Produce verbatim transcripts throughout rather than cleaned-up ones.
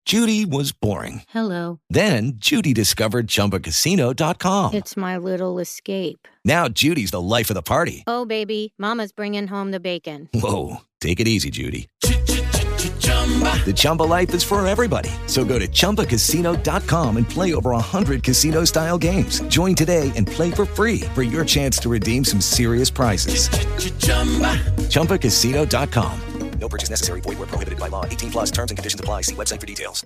Judy was boring. Hello. Then Judy discovered Chumba Casino dot com. It's my little escape. Now Judy's the life of the party. Oh, baby, mama's bringing home the bacon. Whoa, take it easy, Judy. The Chumba life is for everybody. So go to Chumba Casino dot com and play over one hundred casino-style games. Join today and play for free for your chance to redeem some serious prizes. Chumba Casino dot com. No purchase necessary. Void where prohibited by law. eighteen plus terms and conditions apply. See website for details.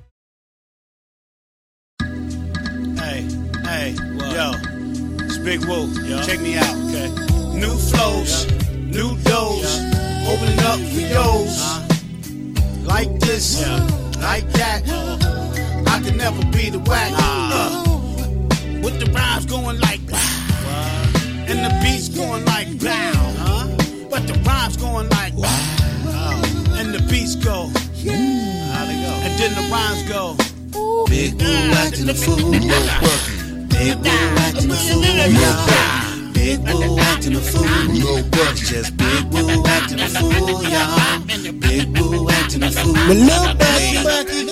Hey, hey, what? Yo, it's Big Woo. Yo. Check me out, okay? New flows, yeah. New doors, yeah. Opening up for yours. Uh, like this, yeah. Like that. Uh, I can never be the whack. Uh, with the rhymes going like blah, uh, and the beats going like blah. Uh, but the rhymes going like wow. Uh, and the beats go. Yeah. How they go? And then the rhymes go. Big Woo acting a fool, no bucket. Big Woo acting a fool, no bucket. Big Woo acting a fool, no bucket. Just Big Woo acting a fool, y'all. Big Woo acting a fool, no bucket.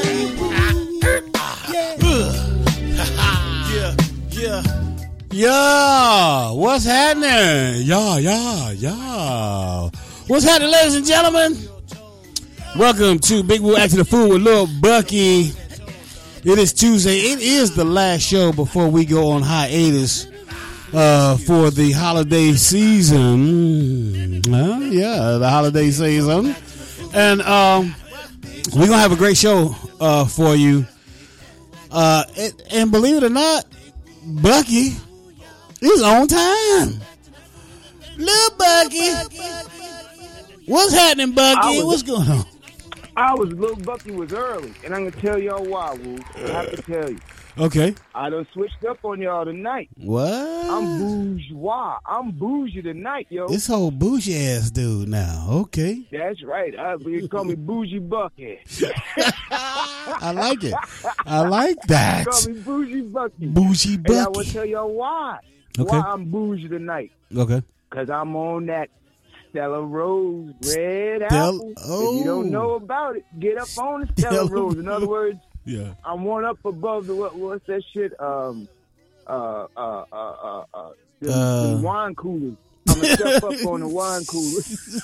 Yeah, yeah. Yeah, what's happening? Yeah, yeah, yeah. What's happening, ladies and gentlemen? Welcome to Big Woo Acting a Fool with Lil Bucky. It is Tuesday. It is the last show before we go on hiatus uh, for the holiday season. Uh, yeah, the holiday season. And um, we're going to have a great show uh, for you. Uh, it, and believe it or not, Bucky is on time. Little Bucky. What's happening, Bucky? What's going on? I was, Lil Bucky was early, and I'm going to tell y'all why, Woo. I have to tell you. Okay. I done switched up on y'all tonight. What? I'm bourgeois. I'm bougie tonight, yo. This whole bougie ass dude now. Okay. That's right. I, you call me Bougie Bucky. I like it. I like that. You call me Bougie Bucky. Bougie Bucky. And I will tell y'all why. Okay. Why I'm bougie tonight. Okay. Because I'm on that Stella Rose Red Del- Apple. oh. If you don't know about it, get up on the Stella Del- Rose. In other words, yeah, I'm one up above the what? What's that shit? Um, uh, uh, uh, uh, uh, the, uh the wine coolers. I'm gonna step up on the wine coolers.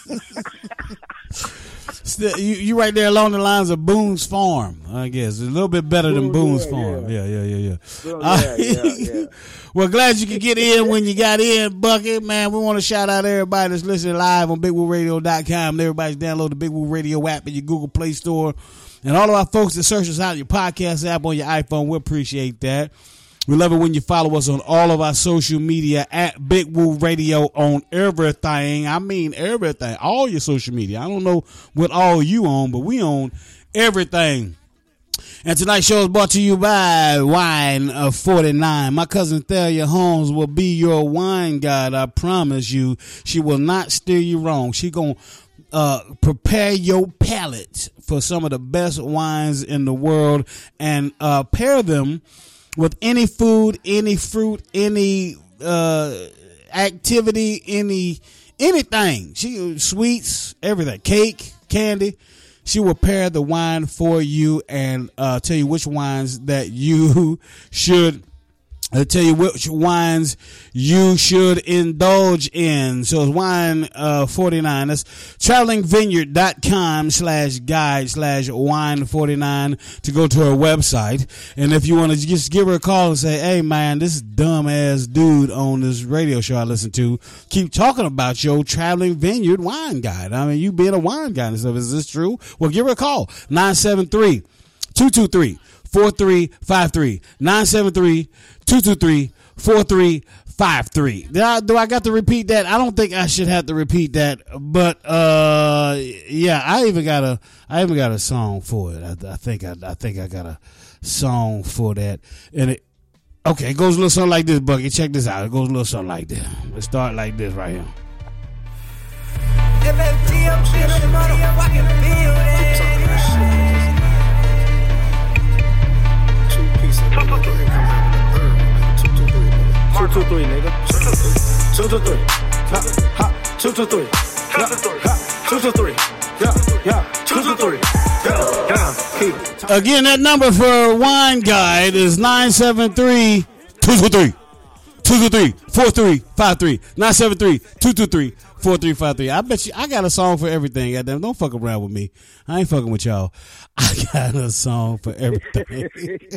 Still, you you right there along the lines of Boone's Farm, I guess. It's a little bit better than Boone, Boone's yeah, Farm. Yeah, yeah, yeah, yeah. Well, Uh, yeah, yeah, yeah. Well, glad you could get in when you got in, Bucket. Man, we want to shout out everybody that's listening live on Big Woo Radio dot com. And everybody's download the Big Woo Radio app in your Google Play Store. And all of our folks that search us out your podcast app on your iPhone, we appreciate that. We love it when you follow us on all of our social media at Big Woo Radio on everything. I mean everything. All your social media. I don't know what all you own, but we own everything. And tonight's show is brought to you by Wine of forty-nine. My cousin Thalia Holmes will be your wine guide. I promise you. She will not steer you wrong. She going to uh, prepare your palate for some of the best wines in the world and uh, pair them with any food, any fruit, any uh, activity, any anything. She sweets, everything, cake, candy. She will pair the wine for you and uh, tell you which wines that you should. I'll tell you which wines you should indulge in. So it's Wine uh, forty-nine. That's travelingvineyard.com slash guide slash wine forty-nine to go to her website. And if you want to just give her a call and say, hey, man, this dumb ass dude on this radio show I listen to keep talking about your Traveling Vineyard wine guide. I mean, you being a wine guide and stuff. Is this true? Well, give her a call. nine seven three, two two three, four three five three. nine seven three, two two three, four three five three. Do I, do I got to repeat that? I don't think I should have to repeat that, but uh, yeah, I even got a, I even got a song for it. I, I think I, I think I got a song for that, and it, okay, it goes a little something like this, Bucky. Check this out. It goes a little something like this. Let's start like this right here. M F T, I'm shit in the motherfucking building. Two, two, three, nigga. Two, two, three. Ha, ha. Two, two, three. Ha, ha. Two, two, three. Yeah, yeah. Two, two, three. Yeah, yeah. Keep. Again, that number for Wine Guide is nine seven three, two two three, two two three, four three five three. nine seven three, two two three, four three five three. I bet you I got a song for everything. Goddamn, don't fuck around with me. I ain't fucking with y'all. I got a song for everything.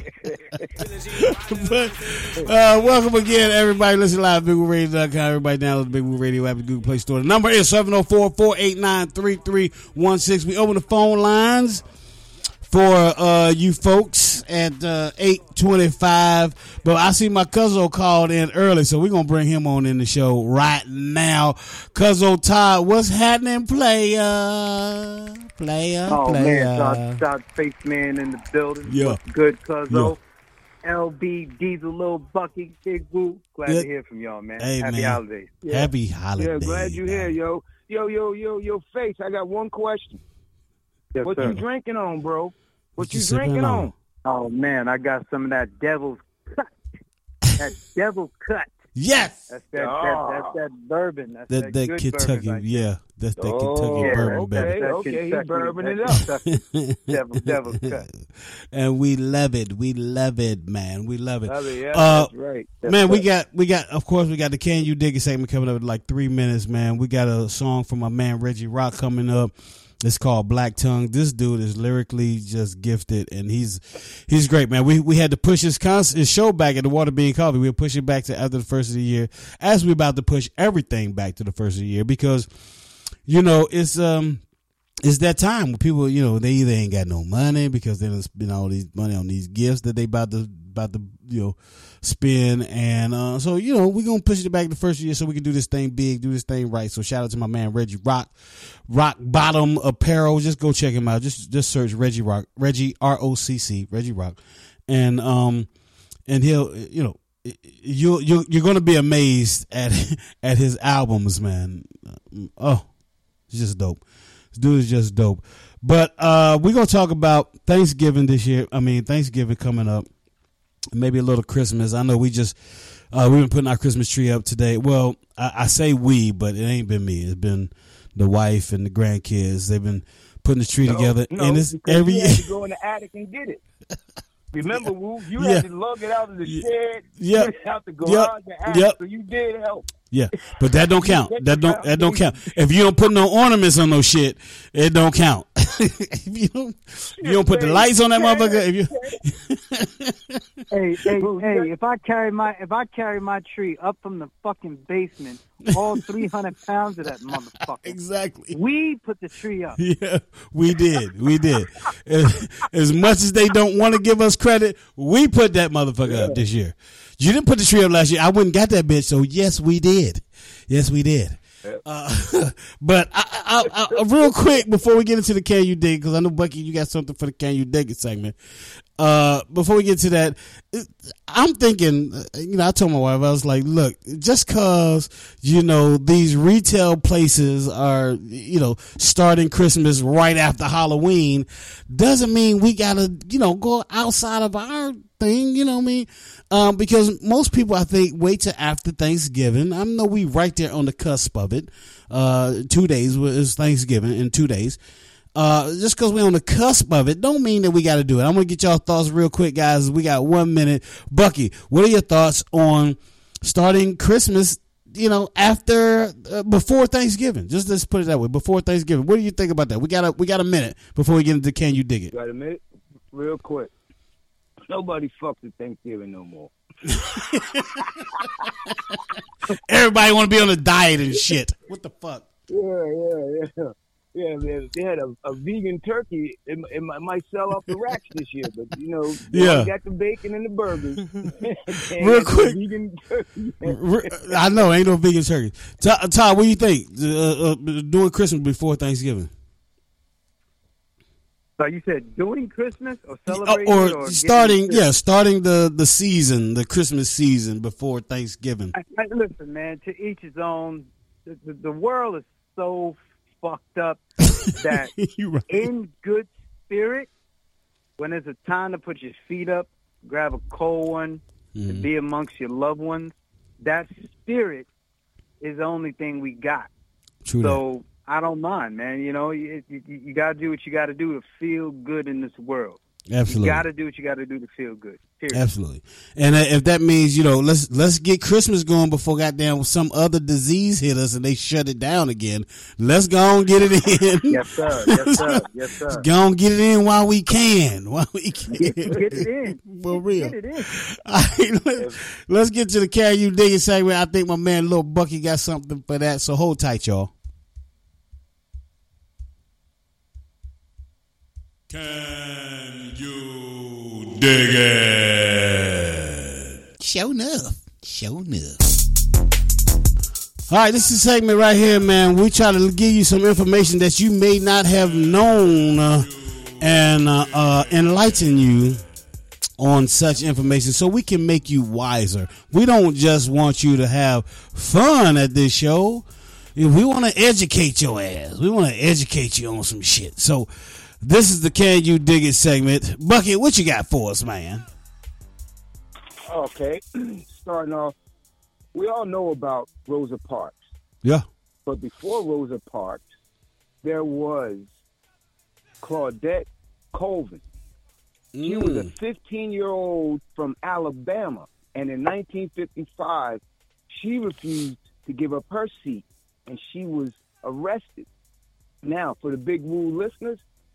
But uh, welcome again, everybody. Listen live at big woo radio dot com. Everybody download the Big Woo Radio app at Google Play Store. The number is seven oh four, four eight nine, three three one six. We open the phone lines for uh, you folks at uh, eight twenty-five. But I see my cousin called in early, so we're going to bring him on in the show right now. Cousin Todd, what's happening, player? Player, oh, player. man, Todd, Todd Spaceman in the building. Yeah. What's good, Cuzzo? Yeah. L B, Diesel, Lil Bucky, Big Woo. Glad Yeah. to hear from y'all, man. Hey, Happy man. holidays. Happy holidays. Yeah, glad you here, yo. Yo, yo, yo, yo, Face, I got one question. Yes, What sir. you drinking on, bro? What, What you, you sipping drinking on? on? Oh, man, I got some of that Devil's Cut. That Devil Cut. Yes. That's that, Ah. that, that's that bourbon. That's That, that, that good Kentucky, bourbon. yeah. That's that Oh, Kentucky yeah, bourbon, okay. baby. That okay, he Kentucky- bourbon it that up. Kentucky Devil, Devil's Cut. And we love it. We love it, man. We love it. Oh, yeah, Uh, that's right. Man, we got, we got, of course, we got the Can You Dig It segment coming up in like three minutes, man. We got a song from my man Reggie Rock coming up. It's called Black Tongue. This dude is lyrically just gifted, and he's he's great, man. We we had to push his, cons- his show back at the Water Bean Coffee. We'll push it back to after the first of the year, as we're about to push everything back to the first of the year, because, you know, it's um it's that time when people, you know, they either ain't got no money because they done spend all these money on these gifts that they about to about to you know spend, and uh, so you know we're gonna push it back the first year so we can do this thing big, do this thing right. So shout out to my man Reggie Rock, Rock Bottom Apparel. Just go check him out. Just just search Reggie Rock, Reggie R O C C, Reggie Rock, and um and he'll you know you you you're gonna be amazed at at his albums, man. Oh, it's just dope. This dude is just dope. But uh, we're gonna talk about Thanksgiving this year. I mean Thanksgiving coming up. Maybe a little Christmas. I know we just uh, we've been putting our Christmas tree up today. Well, I, I say we, but it ain't been me. It's been the wife and the grandkids. They've been putting the tree No, together, no, and it's because every you year. had to go in the attic and get it. Remember, Woo, you Yeah. had to lug it out of the Yeah. shed, Yep. get it out the garage, Yep. the attic, Yep. so you did help. Yeah, but that don't count. That don't that don't count. If you don't put no ornaments on no shit, it don't count. if you don't, if you don't put the lights on that motherfucker. If you, Hey, hey, hey! If I carry my if I carry my tree up from the fucking basement, all three hundred pounds of that motherfucker. exactly. We put the tree up. Yeah, we did. We did. As, as much as they don't want to give us credit, we put that motherfucker up this year. You didn't put the tree up last year. I wouldn't got that bitch. So yes, we did. Yes, we did. Uh, but I, I, I, real quick before we get into the Can You Dig, because I know Bucky, you got something for the Can You Dig It segment. Uh, before we get to that, I'm thinking, you know, I told my wife, I was like, look, just cause, you know, these retail places are, you know, starting Christmas right after Halloween doesn't mean we gotta, you know, go outside of our thing, you know what I mean? Um, because most people, I think, wait till after Thanksgiving. I know we right there on the cusp of it. Uh, two days is Thanksgiving in two days. Uh, just because we're on the cusp of it, don't mean that we got to do it. I'm going to get y'all thoughts real quick, guys. We got one minute. Bucky, what are your thoughts on starting Christmas, you know, after, uh, before Thanksgiving? Just let's put it that way. Before Thanksgiving. What do you think about that? We got a, we got a minute before we get into Can You Dig It? Got a minute? Real quick. Nobody fucks with Thanksgiving no more. Everybody want to be on a diet and shit. What the fuck? Yeah, yeah, yeah. Yeah, man. If they had a, a vegan turkey, it, it might, might sell off the racks this year. But, you know, you Yeah. only got the bacon and the burgers. They Real ain't got quick. no vegan turkey. Re- I know, ain't no vegan turkey. Todd, Todd, what do you think? Uh, uh, doing Christmas before Thanksgiving? So you said doing Christmas or Uh, celebrating or it or starting, getting- yeah, starting the, the season, the Christmas season before Thanksgiving. I, I, listen, man. To each his own. The, the, the world is so fucked up that You right. in good spirit, when there's a time to put your feet up, grab a cold one, to Mhm. be amongst your loved ones, that spirit is the only thing we got. True that. So I don't mind, man. You know, you, you, you got to do what you got to do to feel good in this world. Absolutely. You got to do what you got to do to feel good. Period. Absolutely. And uh, if that means, you know, let's let's get Christmas going before goddamn some other disease hit us and they shut it down again. Let's go and get it in. Yes, sir. Yes, sir. Yes, sir. Let's go and get it in while we can. While we can. Get, get it in. For real. Get it in. All right, let's, let's get to the Can You Dig It segment. I think my man Lil Bucky got something for that, so hold tight, y'all. Can you dig it? Show enough. Show enough. All right, this is a segment right here, man. We try to give you some information that you may not have known uh, and uh, uh, enlighten you on such information so we can make you wiser. We don't just want you to have fun at this show. We want to educate your ass. We want to educate you on some shit. So this is the Can You Dig It segment. Bucket, what you got for us, man? Okay, starting off, we all know about Rosa Parks. Yeah. But before Rosa Parks, there was Claudette Colvin. Mm. She was a fifteen-year-old from Alabama, and in nineteen fifty-five, she refused to give up her seat, and she was arrested. Now, for the Big Woo listeners,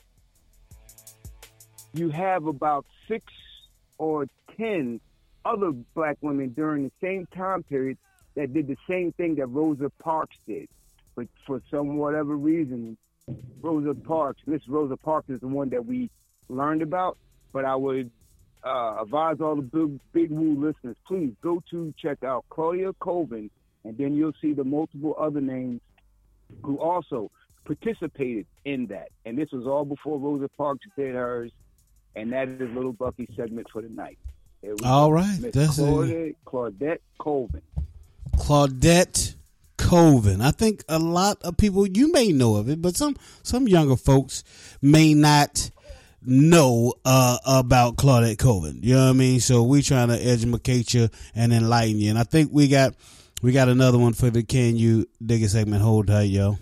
you have about six or ten other black women during the same time period that did the same thing that Rosa Parks did. But for some whatever reason, Rosa Parks, Miss Rosa Parks is the one that we learned about. But I would uh, advise all the big, big Woo listeners, please go to check out Claudia Colvin, and then you'll see the multiple other names who also participated in that. And this was all before Rosa Parks did hers. And that is Little Bucky's segment for the night. All right. Miss That's Claudette, Claudette Colvin. Claudette Colvin. I think a lot of people, you may know of it, but some, some younger folks may not know uh, about Claudette Colvin. You know what I mean? So we trying to educate you and enlighten you. And I think we got we got another one for the Can You Dig It segment. Hold tight, yo.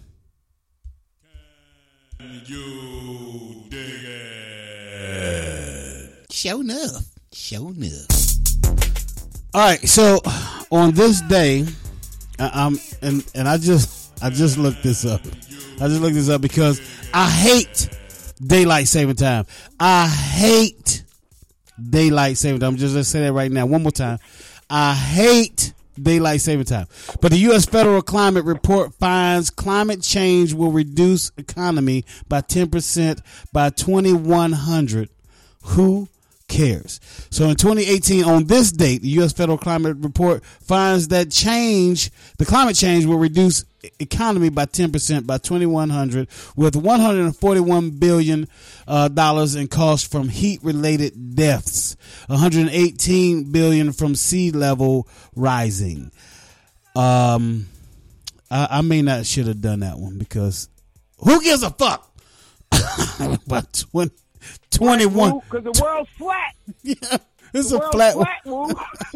Can you dig it? Show enough. Show enough. All right, so on this day, I, I'm and and I just I just looked this up. I just looked this up because I hate daylight saving time. I hate daylight saving time. I'm just gonna say that right now, one more time. I hate daylight saving time. But the U S Federal Climate Report finds climate change will reduce economy by ten percent by twenty-one hundred. Who cares? So in twenty eighteen, on this date, the U S Federal Climate Report finds that change, the climate change will reduce economy by ten percent by twenty-one hundred, with one hundred forty-one billion dollars uh, in costs from heat-related deaths, one hundred eighteen billion dollars from sea level rising. Um, I, I may not should have done that one because who gives a fuck? About twenty twenty-one Because the world's flat. Yeah, it's the a flat, flat Woo.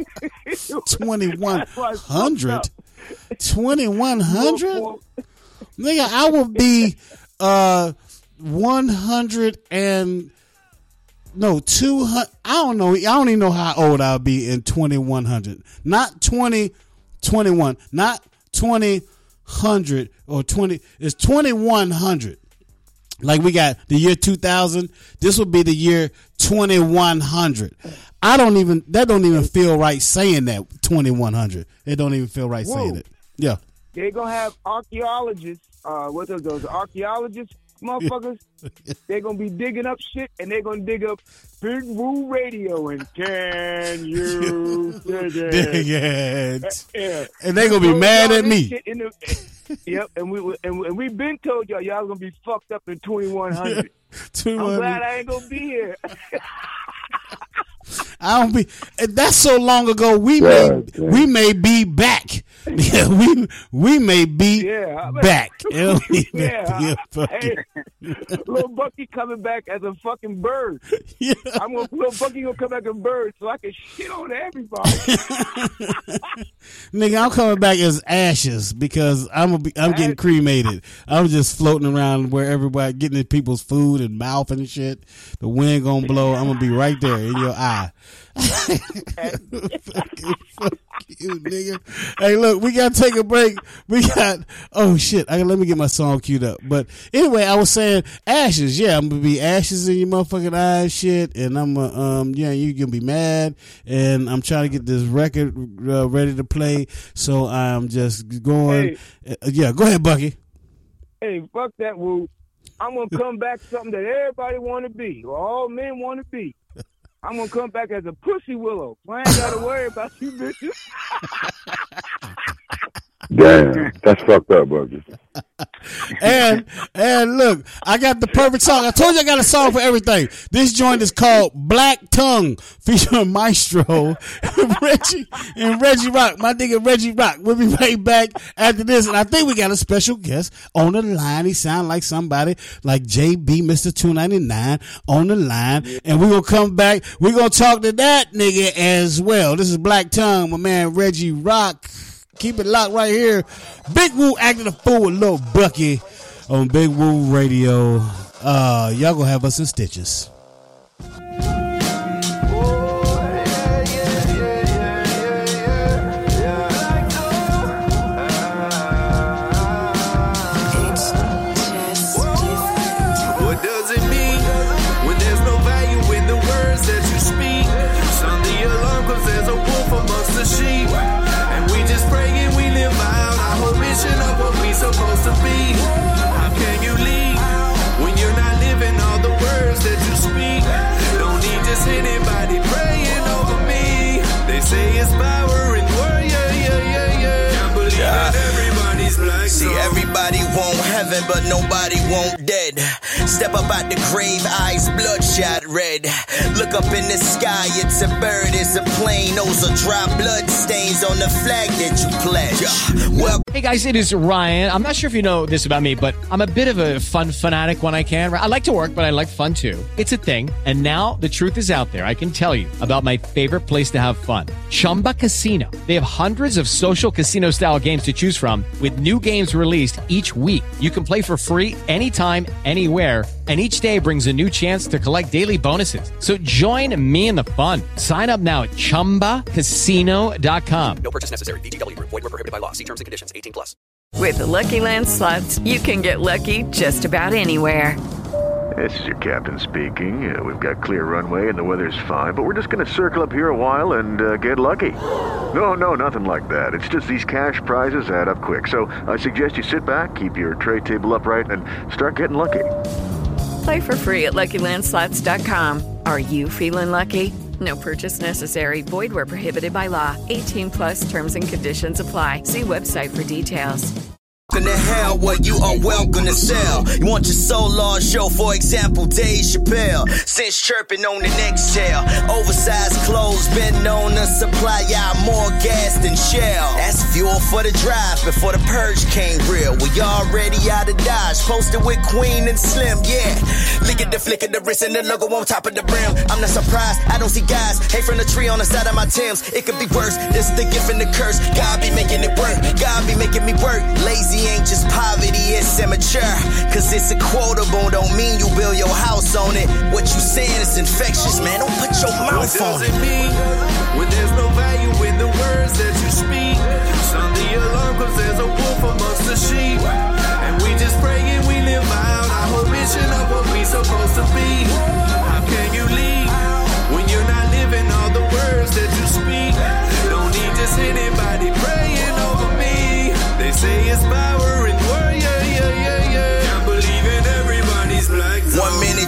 twenty-one hundred. twenty-one hundred? Nigga, I will be uh one hundred and no two hundred. I don't know. I don't even know how old I'll be in twenty-one hundred. Not twenty twenty-one. Not twenty hundred or twenty. It's twenty-one hundred. Like we got the year two thousand. This will be the year twenty-one hundred. I don't even, that don't even feel right saying that, twenty-one hundred. It don't even feel right Whoa. saying it. Yeah. They're going to have archaeologists, uh, what are those, archaeologists, motherfuckers? They're going to be digging up shit, and they're going to dig up Big Woo Radio, and can you dig it? Dig it. Yeah. And they're going to be So mad y'all at this me. shit in the- Yep, and we and, we, and we've been told y'all y'all gonna be fucked up in twenty-one hundred. I'm glad I ain't gonna be here. I don't be. That's so long ago. We may God, we may be back. Yeah, we we may be Yeah, I mean- back. It don't even Yeah, feel I- fucking- hey, Little Bucky coming back as a fucking bird. Yeah. I'm gonna, Little Bucky gonna come back as a bird so I can shit on everybody. Nigga, I'm coming back as ashes because I'm a, I'm getting cremated. I'm just floating around where everybody getting in people's food and mouth and shit. The wind gonna blow. I'm gonna be right there in your eye. fuck, you, fuck you, nigga. Hey, look, we gotta take a break. We got oh shit. I let me get my song queued up. But anyway, I was saying ashes. Yeah, I'm gonna be ashes in your motherfucking eyes, shit. And I'm uh, um yeah, you gonna be mad. And I'm trying to get this record uh, ready to play. So I'm just going. Hey. Uh, yeah, go ahead, Bucky. Hey, fuck that, Woo. I'm gonna come back something that everybody want to be, or all men want to be. I'm gonna come back as a pussy willow. I ain't gotta worry about you bitches. Damn, that's fucked up, Bucky. and and look, I got the perfect song. I told you I got a song for everything. This joint is called Black Tongue, featuring Maestro, Reggie, and Reggie Rock. My nigga Reggie Rock. We'll be right back after this, and I think we got a special guest on the line. He sound like somebody like J B, Mister two ninety-nine, on the line, and we're gonna come back. We're gonna talk to that nigga as well. This is Black Tongue, my man Reggie Rock. Keep it locked right here. Big Woo acting a fool with Lil Bucky on Big Woo Radio. Uh, y'all gonna have us in stitches. What does it mean when there's no value in the words that you speak? Sound the alarm 'cause there's a wolf amongst the sheep. Praying we live out our whole mission of what we supposed to be. How can you lead when you're not living all the words that you speak? Don't need just anybody praying over me. They say it's power in word, yeah, yeah, yeah, yeah. Can't believe yeah. that everybody's black. See, everybody want heaven, but nobody want dead. Step up out the grave, eyes bloodshot red. Look up in the sky, it's a bird, it's a plane. Those are dry blood stains on the flag that you pledge. Well, hey guys, it is Ryan. I'm not sure if you know this about me, but I'm a bit of a fun fanatic when I can. I like to work, but I like fun too. It's a thing. And now the truth is out there. I can tell you about my favorite place to have fun. Chumba Casino. They have hundreds of social casino style games to choose from with new games released each week. You can play for free anytime, anywhere. And each day brings a new chance to collect daily bonuses. So join me in the fun. Sign up now at chumba casino dot com. No purchase necessary. V G W. Void where prohibited by law. See terms and conditions. eighteen plus. With the Lucky Land Slots, you can get lucky just about anywhere. This is your captain speaking. Uh, we've got clear runway and the weather's fine, but we're just going to circle up here a while and uh, get lucky. No, no, nothing like that. It's just these cash prizes add up quick. So I suggest you sit back, keep your tray table upright, and start getting lucky. Play for free at Lucky Land Slots dot com. Are you feeling lucky? No purchase necessary. Void where prohibited by law. eighteen plus terms and conditions apply. See website for details. In the hell where you are welcome to sell. You want your soul on show, for example, Dave Chappelle. Since chirping on the next tail. Oversized clothes been known to supply y'all more gas than Shell. That's fuel for the drive before the purge came real. We already out of Dodge. Posted with Queen and Slim, yeah. Look at the flick of the wrist and the logo on top of the brim. I'm not surprised, I don't see guys hang from the tree on the side of my Timbs. It could be worse, this the gift and the curse. God be making it work, God be making me work. Lazy ain't just poverty, it's immature. Cause it's a quotable, don't mean you build your house on it. What you saying is infectious, man, don't put your mouth on it. What does it mean when there's no value in the words that you speak? Sound the alarm cause there's a wolf amongst the sheep. And we just praying we live out our whole mission of what we supposed to be. How can you lead when you're not living all the words that you speak? Don't need just anybody praying over me. They say it's power in word, yeah, yeah, yeah, yeah. Can't believe in everybody's black zone. One minute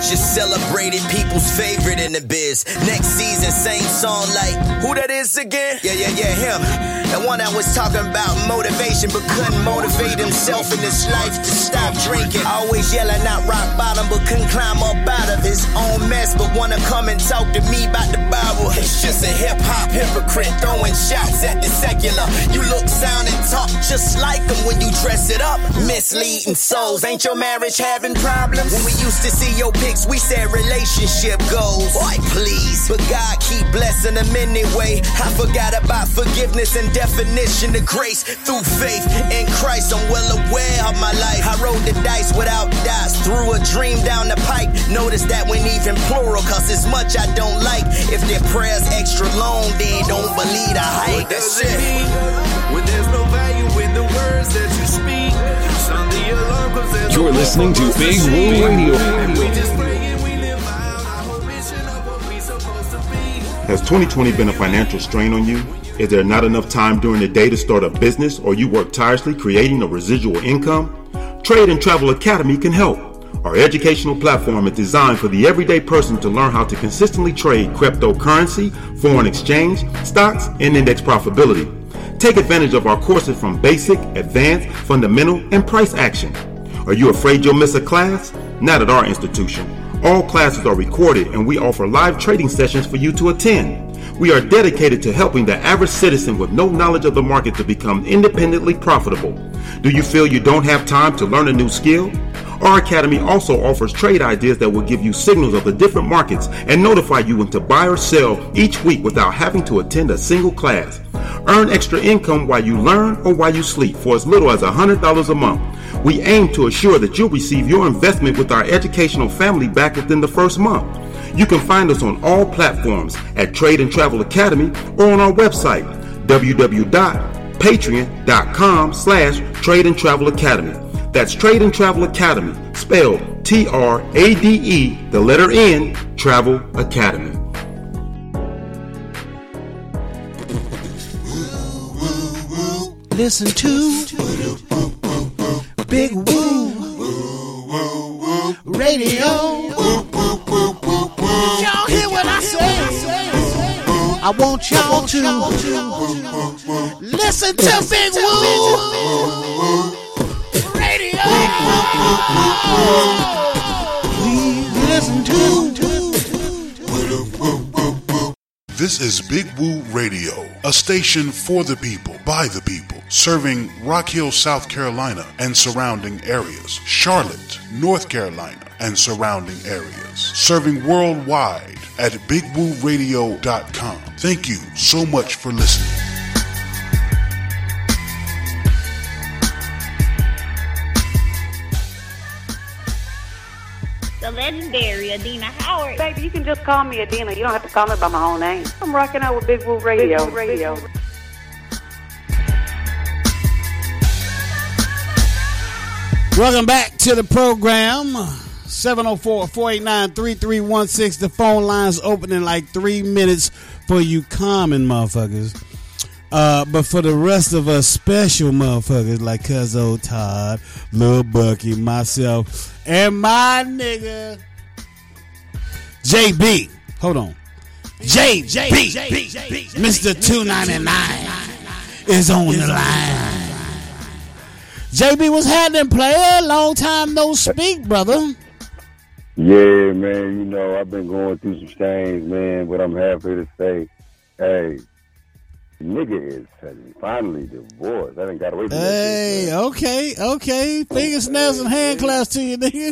just celebrated people's favorite in the biz. Next season, same song like, who that is again? Yeah, yeah, yeah, him. The one that was talking about motivation, but couldn't motivate himself in this life to stop drinking. Always yelling out rock bottom, but couldn't climb up out of his own mess, but wanna come and talk to me about the Bible. It's just a hip-hop hypocrite throwing shots at the secular. You look, sound, and talk just like them when you dress it up. Misleading souls, ain't your marriage having problems? When we used to see your pics, we said relationship goals. Boy, please, but God keep blessing them anyway. I forgot about forgiveness and definition of grace. Through faith in Christ, I'm well aware of my life. I rolled the dice without dice, threw a dream down the pipe. Notice that when even plural, cause it's much I don't like. If their prayers extra long, they don't believe the hype. That's it. When there's no value in the words that you speak, sound the alarm 'cause there's You're no listening to Big Woo Radio. And we just pray and we live out our whole vision of what we supposed to be. Has twenty twenty been a financial strain on you? Is there not enough time during the day to start a business, or you work tirelessly creating a residual income? Trade and Travel Academy can help. Our educational platform is designed for the everyday person to learn how to consistently trade cryptocurrency, foreign exchange, stocks, and index profitability. Take advantage of our courses from basic, advanced, fundamental, and price action. Are you afraid you'll miss a class? Not at our institution. All classes are recorded and we offer live trading sessions for you to attend. We are dedicated to helping the average citizen with no knowledge of the market to become independently profitable. Do you feel you don't have time to learn a new skill? Our academy also offers trade ideas that will give you signals of the different markets and notify you when to buy or sell each week without having to attend a single class. Earn extra income while you learn or while you sleep for as little as one hundred dollars a month. We aim to assure that you'll receive your investment with our educational family back within the first month. You can find us on all platforms at Trade and Travel Academy or on our website, www.patreon.com slash Trade and Travel Academy. That's Trade and Travel Academy, spelled T R A D E, the letter N, Travel Academy. Listen to Big Woo Radio. Y'all hear what I say? I want y'all to listen to Big Woo Radio. Please listen to. This is Big Woo Radio, a station for the people, by the people, serving Rock Hill, South Carolina and surrounding areas, Charlotte, North Carolina and surrounding areas, serving worldwide at big woo radio dot com. Thank you so much for listening. The legendary Adina Howard. Baby, you can just call me Adina. You don't have to call me by my whole name. I'm rocking out with Big Woo Radio. Big Woo Radio. Welcome back to the program. seven oh four, four eight nine, three three one six. The phone line's open in like three minutes for you common motherfuckers. Uh, but for the rest of us special motherfuckers like Cuzzo Todd, Lil Bucky, myself, and my nigga J B. Hold on. J B. Mister two ninety-nine is on the line. J B, what's happening, player? Long time no speak, brother. Yeah, man, you know, I've been going through some things, man, but I'm happy to say, hey, nigga is finally divorced. I didn't got away from that. Hey, shit, okay, okay. Finger snaps and hand clasps to you, nigga.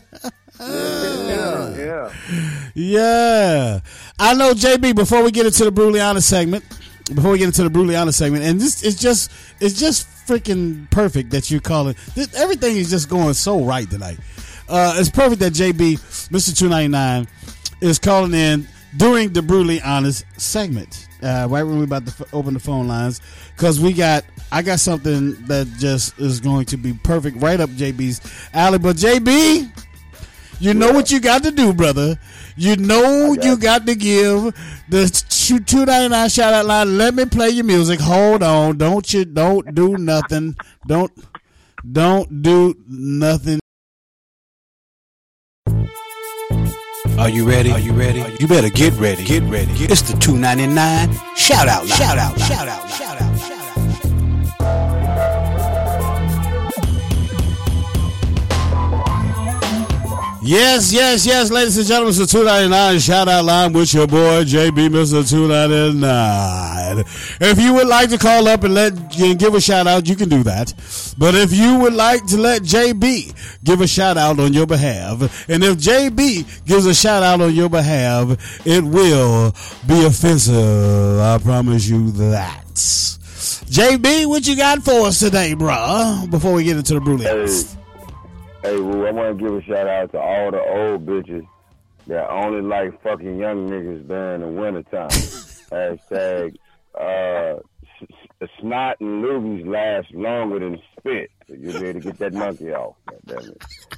yeah, yeah. Yeah. I know, J B, before we get into the Brutally Honest segment, before we get into the Brutally Honest segment, and this it's just it's just freaking perfect that you're calling. This, everything is just going so right tonight. Uh, it's perfect that J B, Mister two ninety-nine, is calling in during the Brutally Honest segment, uh, right when we're about to f- open the phone lines, because we got I got something that just is going to be perfect right up J B's alley. But J B, you know yeah. what you got to do, brother. You know got you it. got to give the two ninety-nine shout out line. Let me play your music. Hold on, don't you? Don't do nothing. Don't don't do nothing. Are you ready? Are you ready? You better get ready. Get ready. It's the two ninety-nine shout out loud. Shout out, shout out, shout out, shout out. Yes, yes, yes, ladies and gentlemen, it's the two ninety-nine shout out line with your boy J B, Mister two ninety-nine. If you would like to call up and let and give a shout out, you can do that. But if you would like to let J B give a shout out on your behalf, and if J B gives a shout out on your behalf, it will be offensive. I promise you that. J B, what you got for us today, bruh? Before we get into the Brulians. Hey, Woo, I want to give a shout out to all the old bitches that only like fucking young niggas during the wintertime. Hashtag, uh, s- snot and loogies last longer than spit. So you'll be able to get that monkey off. Damn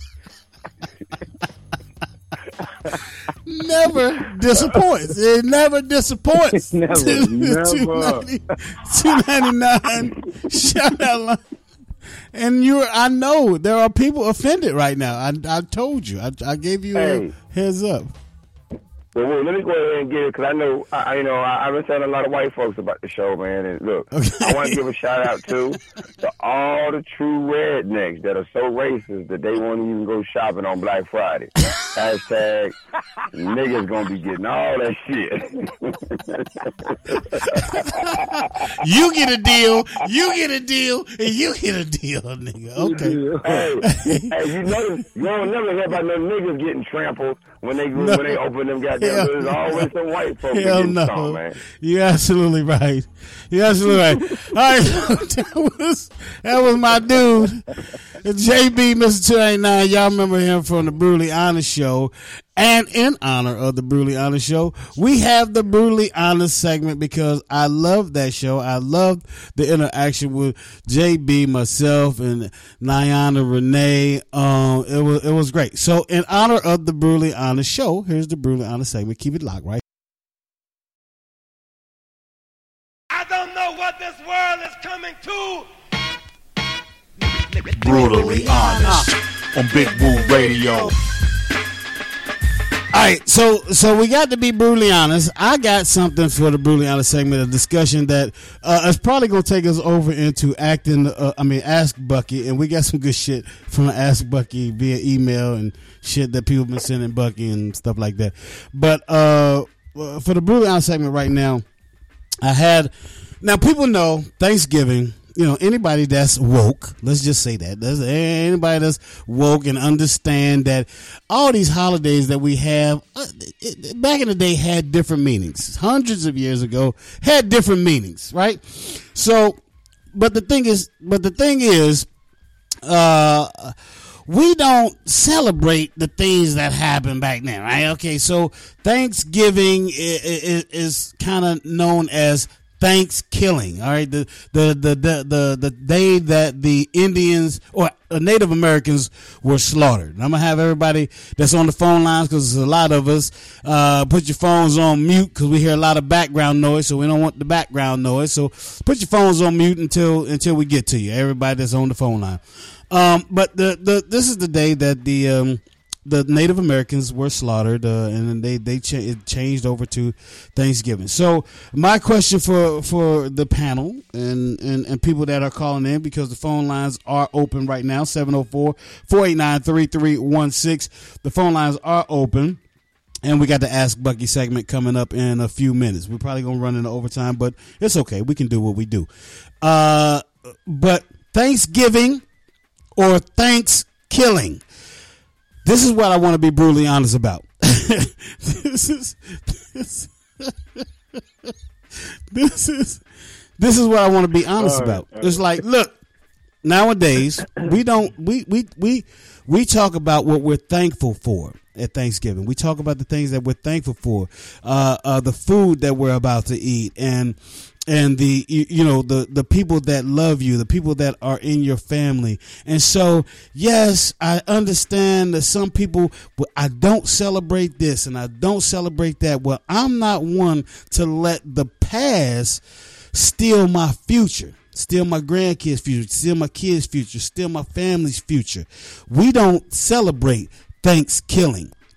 it. Never disappoints. It never disappoints. Never, never. two ninety-nine shout out line. And you, I know there are people offended right now. I, I told you. I, I gave you Hey. a heads up. Well, well, let me go ahead and get it because I know, I, you know, I, I've been telling a lot of white folks about the show, man. And look, Okay. I want to give a shout out too to all the true rednecks that are so racist that they won't even go shopping on Black Friday. Hashtag niggas gonna be getting all that shit. You get a deal. You get a deal. And you get a deal, nigga. Okay. Hey, hey, you notice you don't never hear about no niggas getting trampled when they No. when they open them goddamn. Hell There's always some white folks Hell getting no. stoned, man. You're absolutely right. You're absolutely right. All right. that, was, that was my dude. J B, Mister two eighty-nine. Y'all remember him from the Brutally Honest Show. And in honor of the Brutally Honest Show, we have the Brutally Honest segment because I love that show. I love the interaction with J B, myself, and Nyana Renee. Um, it was it was great. So in honor of the Brutally Honest Show, here's the Brutally Honest segment. Keep it locked, right? I don't know what this world is coming to. Brutally honest on Big Woo Radio. All right, so so we got to be brutally honest. I got something for the brutally honest segment, a discussion that uh, is probably going to take us over into acting. Uh, I mean, Ask Bucky, and we got some good shit from Ask Bucky via email and shit that people been sending Bucky and stuff like that. But uh, for the brutally honest segment right now, I had now people know Thanksgiving. You know, anybody that's woke, let's just say that. There's anybody that's woke and understand that all these holidays that we have, uh, it, back in the day, had different meanings. Hundreds of years ago, had different meanings, right? So, but the thing is, but the thing is, uh, we don't celebrate the things that happened back then, right? Okay, so Thanksgiving is, is, is kind of known as Thanksgiving, all right, the the, the the the the day that the Indians or Native Americans were slaughtered. And I'm gonna have everybody that's on the phone lines because there's a lot of us. Uh, put your phones on mute because we hear a lot of background noise, so we don't want the background noise. So put your phones on mute until until we get to you. Everybody that's on the phone line. Um, but the the this is the day that the um. the Native Americans were slaughtered, uh, and then they they cha- it changed over to Thanksgiving. So my question for, for the panel and, and, and people that are calling in, because the phone lines are open right now, seven oh four, four eight nine, three three one six. The phone lines are open. And we got the Ask Bucky segment coming up in a few minutes. We're probably going to run into overtime, but it's okay. We can do what we do. Uh, but Thanksgiving or Thanks-killing. This is what I want to be brutally honest about. this is this, this is this is what I want to be honest about. It's like, look, nowadays we don't we we we we talk about what we're thankful for at Thanksgiving. We talk about the things that we're thankful for, uh, uh, the food that we're about to eat, and and the you, you know the the people that love you, the people that are in your family. And so, yes, I understand that some people, well, I don't celebrate this and I don't celebrate that. Well, I'm not one to let the past steal my future. Steal my grandkids' future, steal my kids' future, steal my family's future. We don't celebrate Thanksgiving.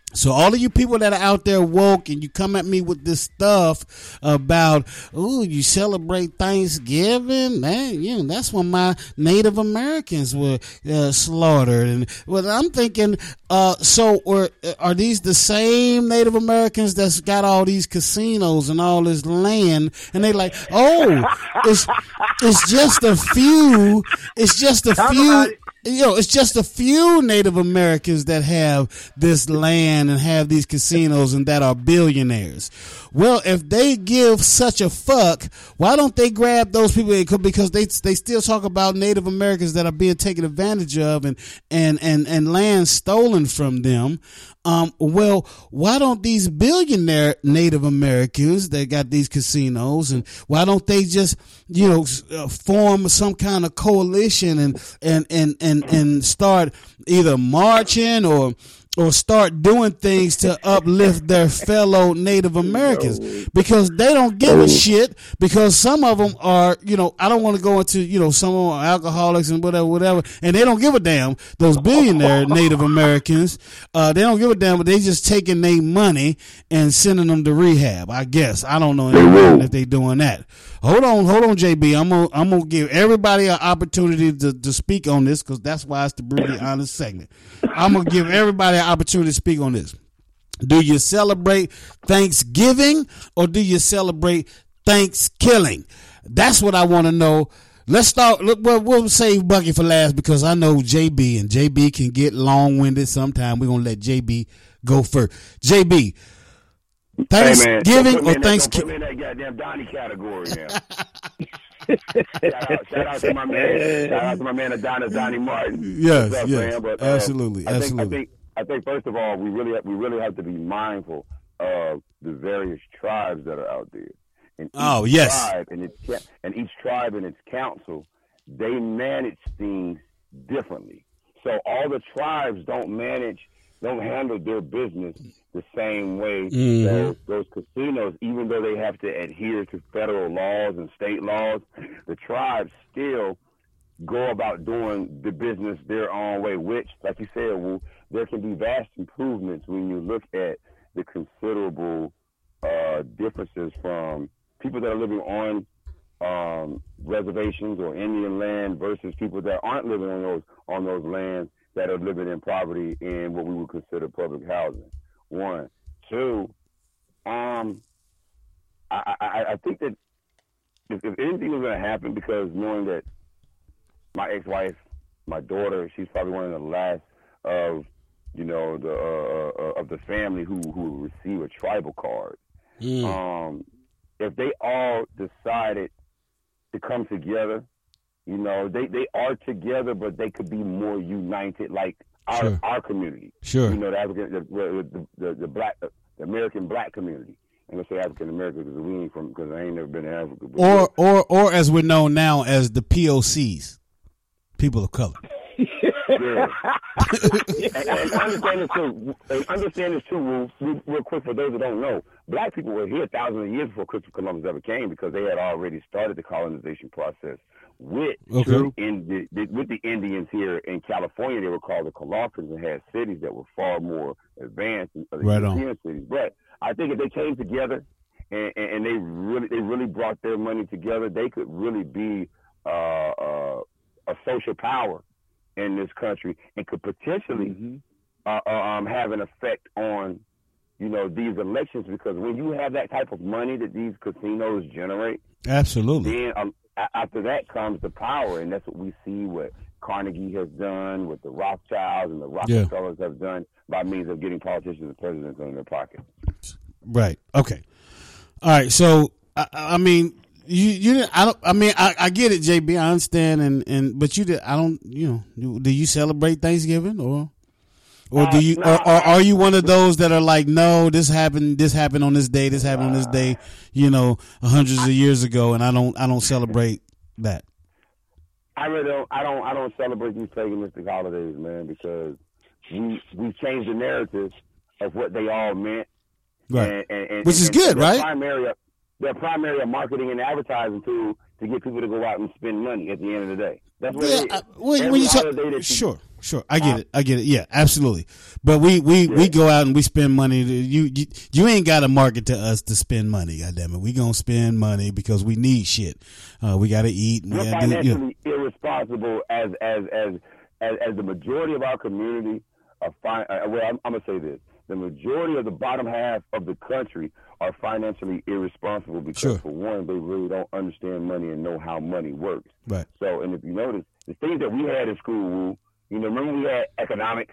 So all of you people that are out there woke and you come at me with this stuff about, ooh, you celebrate Thanksgiving, man, you know, that's when my Native Americans were uh, slaughtered. And well, I'm thinking, uh, so are, are these the same Native Americans that's got all these casinos and all this land? And they like, oh, it's it's just a few, it's just a few. You know, it's just a few Native Americans that have this land and have these casinos and that are billionaires. Well, if they give such a fuck, why don't they grab those people? Because they they still talk about Native Americans that are being taken advantage of and and and, and land stolen from them. Um, well, why don't these billionaire Native Americans that got these casinos, and why don't they just, you know, uh, form some kind of coalition and and and and and start either marching or or start doing things to uplift their fellow Native Americans, because they don't give a shit, because some of them are, you know, I don't want to go into, you know, some of them are alcoholics and whatever, whatever, and they don't give a damn. Those billionaire Native Americans, uh, they don't give a damn, but they just taking their money and sending them to rehab, I guess. I don't know if they doing that. Hold on, hold on, J B. I'm gonna, I'm gonna give everybody an opportunity to, to speak on this, because that's why it's the Brutally Honest segment. I'm gonna give everybody an opportunity to speak on this. Do you celebrate Thanksgiving or do you celebrate Thanksgiving? That's what I want to know. Let's start. Look, we'll, we'll save Bucky for last, because I know J B, and J B can get long-winded sometime. We're gonna let J B go first. J B. Thanksgiving hey man, or Thanksgiving? Put me in that goddamn Donnie category now. shout, out, shout out to my man. Shout out to my man Adonis Donnie Martin. Yes, up, yes, but, uh, absolutely, I think, absolutely. I think, I think first of all, we really, we really have to be mindful of the various tribes that are out there. And each oh yes. Tribe and its and each tribe and its council, they manage things differently. So all the tribes don't manage. Don't handle their business the same way. Mm-hmm. Those, those casinos, even though they have to adhere to federal laws and state laws, the tribes still go about doing the business their own way, which, like you said, Wu, there can be vast improvements when you look at the considerable uh, differences from people that are living on um, reservations or Indian land versus people that aren't living on those on those lands, that are living in poverty in what we would consider public housing. One. Two, um, I, I, I think that if, if anything was going to happen, because knowing that my ex-wife, my daughter, she's probably one of the last of, you know, the uh, uh, of the family who, who receive a tribal card. Mm. Um, if they all decided to come together, you know, they, they are together, but they could be more united, like our Sure. our community. Sure. You know, the African, the the, the, the black, the American black community. I'm gonna say African American because we ain't from, because I ain't never been to Africa. But Or or or as we're known now as the P O Cs, people of color. yeah. and, and understand this too. And understand this too, Wu, real, real quick for those that don't know. Black people were here thousands of years before Christopher Columbus ever came, because they had already started the colonization process with Okay. in the, the, with the Indians here in California. They were called the Calafas and had cities that were far more advanced than other Right on. European cities. But I think if they came together and, and, and they really they really brought their money together, they could really be uh, uh, a social power in this country, and could potentially Mm-hmm. uh, uh, um, have an effect on, you know, these elections. Because when you have that type of money that these casinos generate, Absolutely. then um, a- after that comes the power, and that's what we see what Carnegie has done, what the Rothschilds and the Rockefellers have done by means of getting politicians and presidents in their pocket. Right. Okay. All right. So I, I mean, you you didn't. I don't. I mean, I, I get it, J B. I understand, and, and but you did. I don't. You know. Do you celebrate Thanksgiving or? Or do you, Uh, no, or, or are you one of those that are like, no, this happened, this happened on this day, this happened on this day, you know, hundreds of years ago, and I don't, I don't celebrate that. I really don't. I don't. I don't celebrate these paganistic holidays, man, because we we changed the narrative of what they all meant, Right. And, and, and, Which is and good, their right? Primary, their primary marketing and advertising tool to get people to go out and spend money at the end of the day. That's what Yeah, it is. I- when- Every when you talk- holiday that you, sure. Sure, I get it. I get it. Yeah, absolutely. But we, we, yeah. we go out and we spend money. To, you, you you ain't got to market to us to spend money. Goddamn it, we gonna spend money because we need shit. Uh, we got to eat. And We're we financially do, you know. irresponsible as as as as as the majority of our community are fine. Uh, well, I'm, I'm gonna say this: the majority of the bottom half of the country are financially irresponsible because, sure. for one, they really don't understand money and know how money works. Right. So, and if you notice, the things that we had in school, you know, remember we had economics.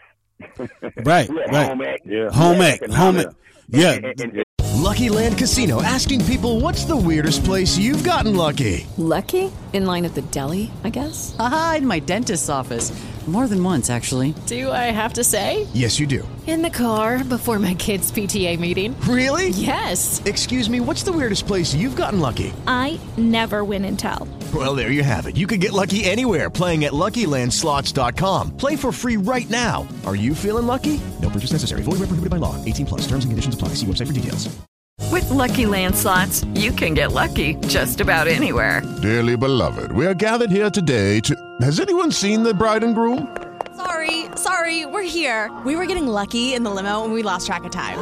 Right. we had right. home ec. Yeah. Home ec. Home ec. Yeah. And, and, and, Lucky Land Casino, asking people, what's the weirdest place you've gotten lucky? Lucky? In line at the deli, I guess? Aha, in my dentist's office. More than once, actually. Do I have to say? Yes, you do. In the car before my kids' P T A meeting. Really? Yes. Excuse me, what's the weirdest place you've gotten lucky? I never win and tell. Well, there you have it. You can get lucky anywhere, playing at Lucky Land Slots dot com. Play for free right now. Are you feeling lucky? No purchase necessary. Void where prohibited by law. eighteen plus. Terms and conditions apply. See website for details. With Lucky Land Slots, you can get lucky just about anywhere. Dearly beloved, we are gathered here today to... Has anyone seen the bride and groom? Sorry, sorry, we're here. We were getting lucky in the limo and we lost track of time.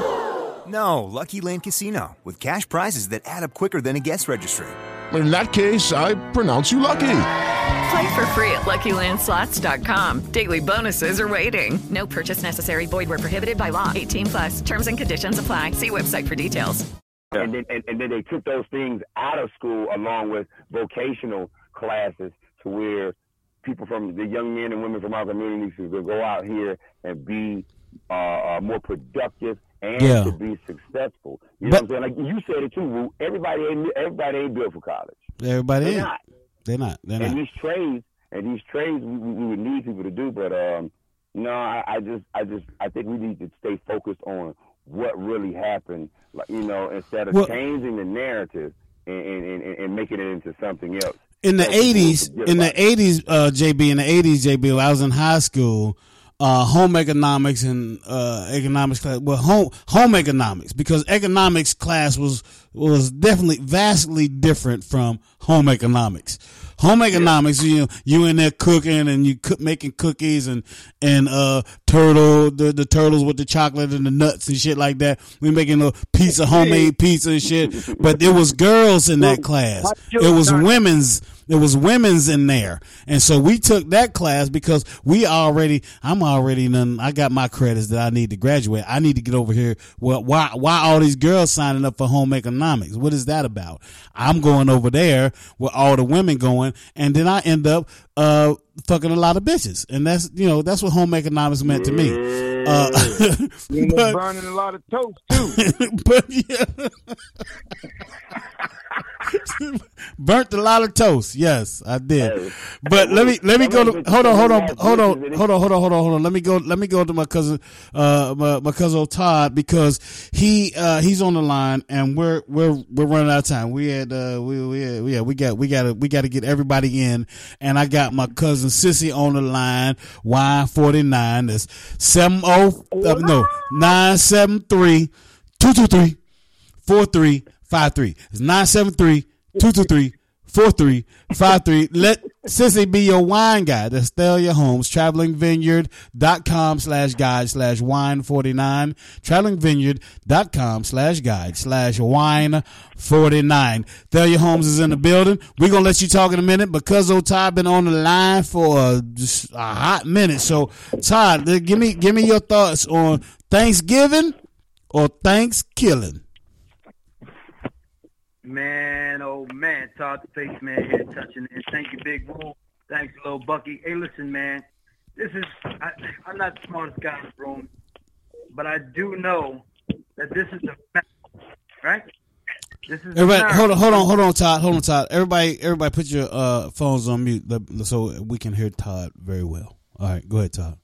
No, Lucky Land Casino, with cash prizes that add up quicker than a guest registry. In that case, I pronounce you lucky. Play for free at Lucky Land Slots dot com. Daily bonuses are waiting. No purchase necessary. Void where prohibited by law. eighteen plus. Terms and conditions apply. See website for details. And then, and, and then they took those things out of school along with vocational classes to where people from the young men and women from our communities could go out here and be uh, uh, more productive and yeah. to be successful. You but, know what I'm saying? Like you said it too, Wu. Everybody ain't everybody ain't built for college. Everybody They're ain't. not. They're not. They're and not. these trades and these trades we, we would need people to do, but um, no, I, I just I just I think we need to stay focused on what really happened, like, you know, instead of well, changing the narrative and, and, and, and making it into something else. In the eighties, in the eighties, uh, J B, in the eighties, J B, when I was in high school, uh, home economics and uh, economics class, well, home home economics, because economics class was was definitely vastly different from home economics. Home economics, you know, you in there cooking and you cook, making cookies and, and, uh, turtle, the, the turtles with the chocolate and the nuts and shit like that. We making a pizza, homemade pizza and shit. But there was girls in that class. It was women's, there was women's in there. And so we took that class because we already, I'm already done, I got my credits that I need to graduate. I need to get over here. Well, why, why all these girls signing up for home economics? What is that about? I'm going over there with all the women going. And then I end up uh, fucking a lot of bitches, and that's you know that's what home economics meant to me. Uh, you end up burning a lot of toast too. But yeah, burnt a lot of toast. Yes, I did. But let me let me go to hold on hold on hold on hold on hold on hold on hold on. Let me go let me go to my cousin uh my, my cousin Todd, because he uh he's on the line and we're we're we're running out of time. We had uh we we yeah we got we got to we got to get everybody in, and I got my cousin Sissy on the line. Y forty-nine. That's seven oh uh, no nine seven three two two three four three five three. It's nine seven three two two three four three five three. Let Sissy be your wine guide. That's Thalia Homes, traveling vineyard dot com slash guide slash wine forty-nine. traveling vineyard dot com slash guide slash wine forty-nine. Thalia Homes is in the building. We're going to let you talk in a minute because old Todd been on the line for uh, just a hot minute. So, Todd, give me, give me your thoughts on Thanksgiving or Thanksgiving. Man, oh man, Todd the Face Man here touching it. Thank you, Big Woo. Thanks, Lil Bucky. Hey, listen, man, this is, I, I'm not the smartest guy in the room, but I do know that this is a fact, right? This is Everybody, hold on, hold on, hold on, Todd, hold on, Todd. Everybody, everybody, put your uh, phones on mute so we can hear Todd very well. All right, go ahead, Todd.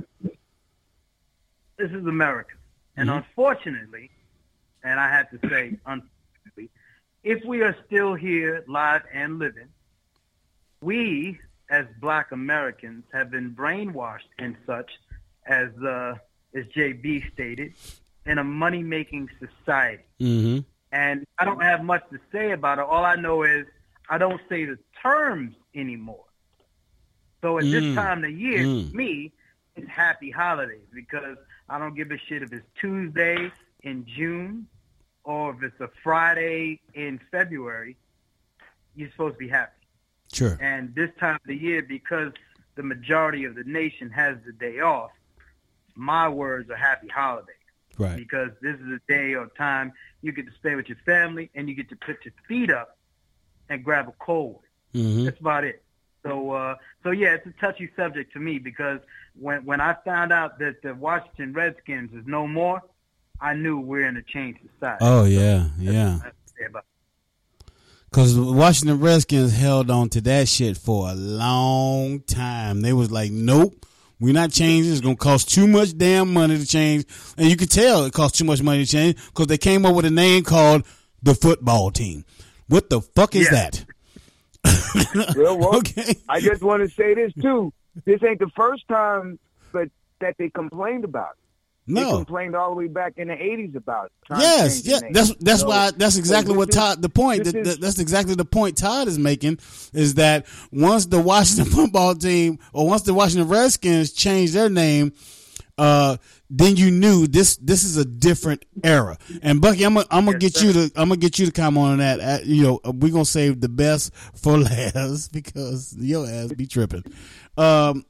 This is America, and mm-hmm. unfortunately, and I have to say, unfortunately, if we are still here, live and living, we, as Black Americans, have been brainwashed in such, as uh, as J B stated, in a money-making society. Mm-hmm. And I don't have much to say about it. All I know is I don't say the terms anymore. So at mm. this time of year, mm. me, it's happy holidays because I don't give a shit if it's Tuesday in June or if it's a Friday in February. You're supposed to be happy. Sure. And this time of the year, because the majority of the nation has the day off, my words are happy holidays. Right. Because this is a day or time you get to spend with your family and you get to put your feet up and grab a cold one. Mm-hmm. That's about it. So, uh, so yeah, it's a touchy subject to me because when when I found out that the Washington Redskins is no more, I knew we're in a changed society. Oh yeah, so yeah. About Because the Washington Redskins held on to that shit for a long time. They was like, nope, we're not changing. It's going to cost too much damn money to change. And you could tell it cost too much money to change because they came up with a name called the football team. What the fuck is Yeah. that? Well, well, Okay. I just want to say this too. This ain't the first time, but that they complained about it. They No. complained all the way back in the eighties about it. trying to Yes, change the yeah. name. That's that's So- why that's so exactly this what is- Todd. The point this that, is- that- that's exactly the point Todd is making is that once the Washington football team or once the Washington Redskins changed their name, uh, then you knew this this is a different era. And Bucky, I'm gonna I'm gonna get you to I'm gonna get you to comment on that. Uh, you know, we're gonna save the best for last because your ass be tripping. Um,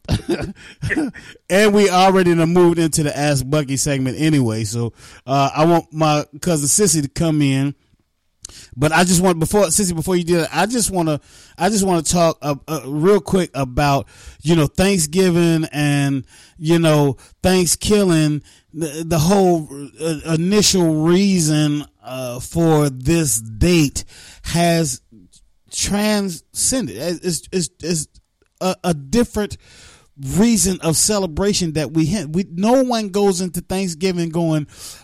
and we already done moved into the Ask Bucky segment anyway. So uh, I want my cousin Sissy to come in. But I just want before Sissy, before you do that, I just want to, I just want to talk uh, uh, real quick about you know Thanksgiving and you know Thanksgiving, the, the whole uh, initial reason uh, for this date has transcended. It's it's, it's a, a different reason of celebration that we had. We no one goes into Thanksgiving going,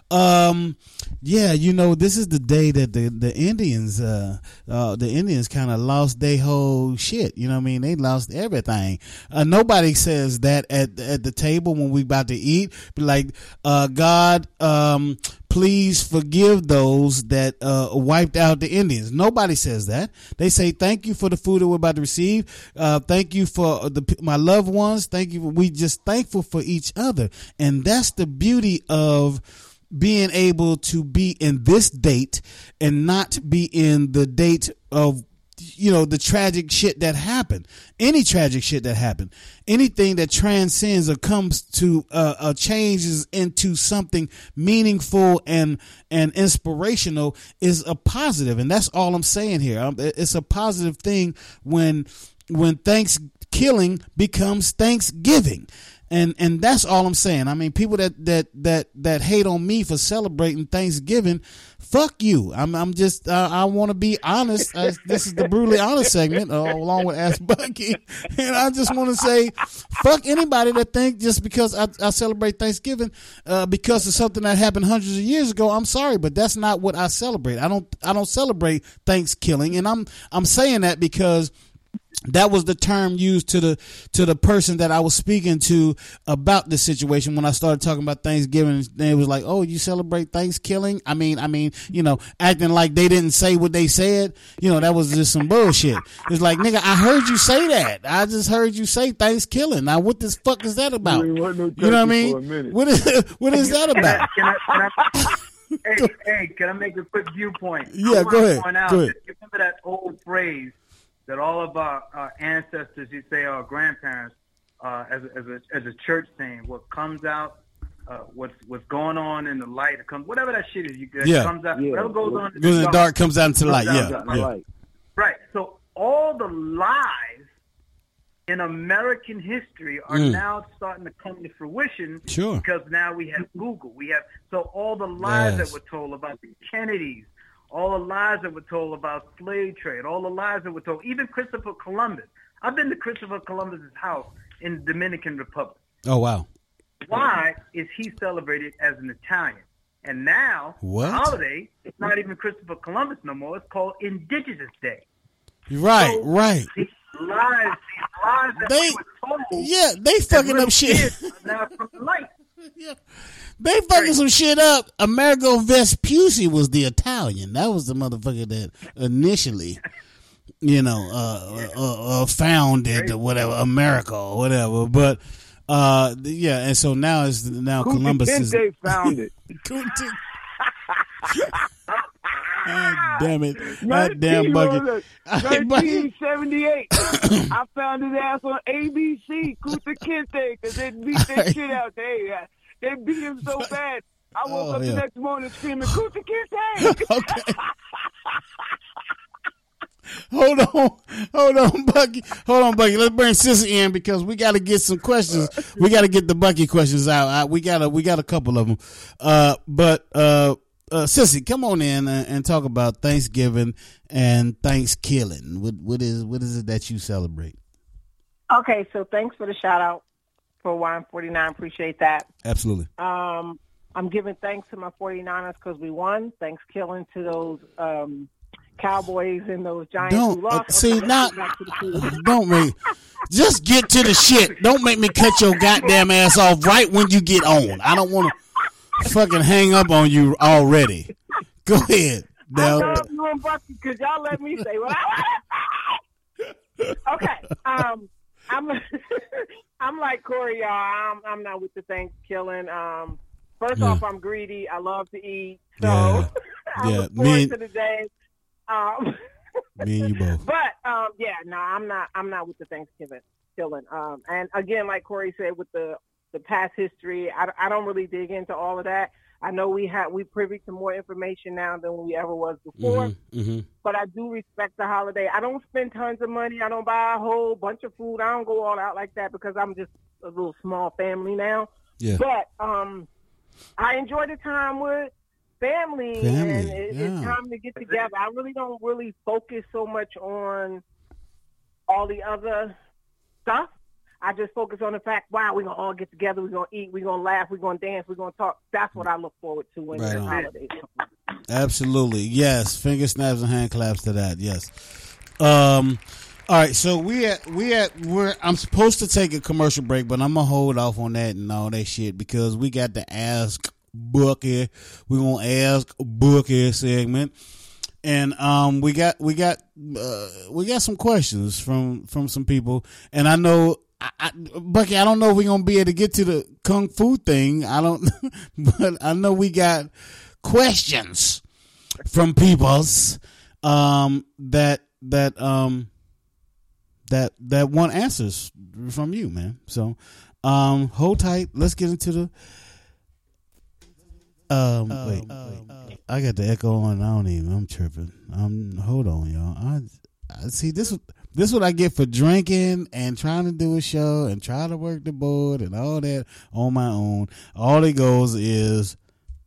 um, yeah, you know, this is the day that the the Indians, uh, uh, the Indians kind of lost their whole shit. You know what I mean? They lost everything. Uh, nobody says that at at the table when we about to eat. Be like, uh, God, um. please forgive those that uh, wiped out the Indians. Nobody says that. They say, thank you for the food that we're about to receive. Uh, thank you for the my loved ones. Thank you. We just thankful for each other. And that's the beauty of being able to be in this date and not be in the date of, you know, the tragic shit that happened. Any tragic shit that happened. Anything that transcends or comes to uh, uh changes into something meaningful and and inspirational is a positive, and that's all I'm saying here. Um, it's a positive thing when when Thanksgiving becomes Thanksgiving. And and that's all I'm saying. I mean, people that that that that hate on me for celebrating Thanksgiving, fuck you. I'm I'm just uh, I want to be honest. Uh, this is the brutally honest segment, uh, along with Ask Bucky, and I just want to say, fuck anybody that think just because I, I celebrate Thanksgiving uh, because of something that happened hundreds of years ago. I'm sorry, but that's not what I celebrate. I don't I don't celebrate Thanksgiving, and I'm I'm saying that because that was the term used to the to the person that I was speaking to about this situation when I started talking about Thanksgiving. They was like, "Oh, you celebrate Thanksgiving?" I mean, I mean, you know, acting like they didn't say what they said. You know, that was just some bullshit. It's like, nigga, I heard you say that. I just heard you say Thanksgiving. Now, what the fuck is that about? You know what I mean? What is what is that about? Can I, can I, hey, hey, can I make a quick viewpoint? Yeah, I go wanna ahead. Point out, Go ahead. You remember that old phrase that all of our, our ancestors, you say our grandparents, uh, as a, as a as a church saying, what comes out, uh, what's what's going on in the light, it comes whatever that shit is, you that Yeah. comes out, Yeah. whatever goes on in Goes in the dark, comes out into comes light. out Yeah, into the yeah. light. Right. So all the lies in American history are Mm. now starting to come to fruition. Sure. Because now we have Google. We have so all the lies Yes. that were told about the Kennedys, all the lies that were told about slave trade, all the lies that were told, even Christopher Columbus. I've been to Christopher Columbus's house in the Dominican Republic. Oh wow. Why is he celebrated as an Italian? And now, What? the holiday, it's not even Christopher Columbus no more. It's called Indigenous Day. Right, So, right. These lies, these lies that They- we were told. Yeah, they that fucking little up shit. kids are now from the light. They fucking some shit up. Amerigo Vespucci was the Italian. That was the motherfucker that initially, you know, uh, uh, uh founded or whatever America or whatever. But Uh, yeah, and so now is now Kunta Columbus is Kinte found it. Kunta. God damn it. God damn Bucky. nineteen seventy-eight. I found his ass on A B C, Kunta Kinte, because they beat that right. shit out there. They beat him so bad. I woke oh, up yeah. the next morning screaming, Kunta Kinte! Okay. Hold on. Hold on, Bucky. Hold on, Bucky. Let's bring Sissy in because we got to get some questions. We got to get the Bucky questions out. I, we got a, we got a couple of them. Uh, but, uh, Uh, Sissy, come on in and, and talk about Thanksgiving and Thanksgiving. What what is what is it that you celebrate? Okay, so thanks for the shout out for Wine forty-nine. Appreciate that. Absolutely. Um, I'm giving thanks to my forty-niners because we won. Thanksgiving to those um, Cowboys and those Giants don't, who lost. Uh, see, okay, not don't make just get to the shit. Don't make me cut your goddamn ass off right when you get on. I don't want to. Fucking hang up on you already. Go ahead. Now, I love you and Bucky because y'all let me say what I want to say. Okay. Um, I'm I'm like Corey, y'all. I'm I'm not with the Thanksgiving. Um, first yeah. off, I'm greedy. I love to eat. So yeah, I yeah. look forward me and, to the day. Um, me and you both. But um, yeah, no, I'm not. I'm not with the Thanksgiving. Killing. Um, and again, like Corey said, with the the past history, I, I don't really dig into all of that. I know we have we privy to more information now than we ever was before, mm-hmm, mm-hmm. but I do respect the holiday. I don't spend tons of money. I don't buy a whole bunch of food. I don't go all out like that because I'm just a little small family now. Yeah. But um, I enjoy the time with family, family. and it, yeah. it's time to get together. I really don't really focus so much on all the other stuff. I just focus on the fact, wow, we're going to all get together, we're going to eat, we're going to laugh, we're going to dance, we're going to talk. That's what I look forward to when right the on. holidays. Absolutely. Yes. Finger snaps and hand claps to that. Yes. Um, all right. So we at, we at, we're, I'm supposed to take a commercial break, but I'm going to hold off on that and all that shit because we got the Ask Bucky. We're going to ask Bucky segment. And um, we got we got uh, we got some questions from, from some people, and I know I, I, Bucky, I don't know if we're gonna be able to get to the kung fu thing. I don't, but I know we got questions from peoples um, that that um, that that want answers from you, man. So um, hold tight. Let's get into the. Um, um wait, um, wait. Um, I got the echo on. I don't even. I'm tripping. Um, hold on, y'all. I, I see this. This what I get for drinking and trying to do a show and try to work the board and all that on my own. All it goes is.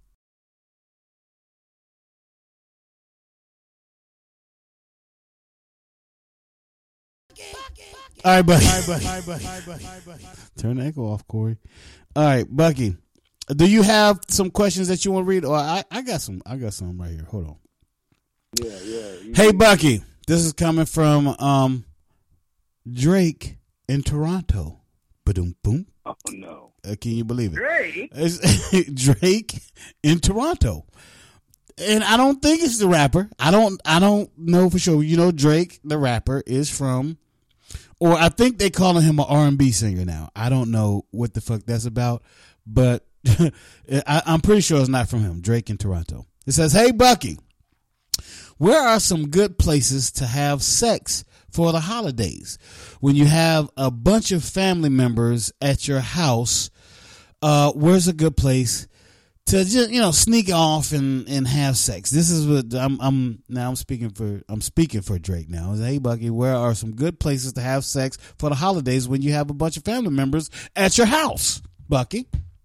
All right, Bucky. All right, Bucky. All right, Bucky. All right, Bucky. All right, Bucky. Turn the echo off, Corey. All right, Bucky. Do you have some questions that you want to read? Or I, I got some. I got some right here. Hold on. Yeah, yeah. Hey, Bucky. This is coming from um, Drake in Toronto. Ba-doom, boom. Oh no! Uh, can you believe it? Drake. It's Drake in Toronto, and I don't think it's the rapper. I don't. I don't know for sure. You know, Drake, the rapper, is from, or I think they calling him an R and B singer now. I don't know what the fuck that's about, but. I, I'm pretty sure it's not from him. Drake in Toronto. It says, "Hey Bucky, where are some good places to have sex for the holidays when you have a bunch of family members at your house? Uh, where's a good place to just you know sneak off and, and have sex?" This is what I'm. I'm now. I'm speaking for. I'm speaking for Drake now. Hey Bucky, where are some good places to have sex for the holidays when you have a bunch of family members at your house, Bucky?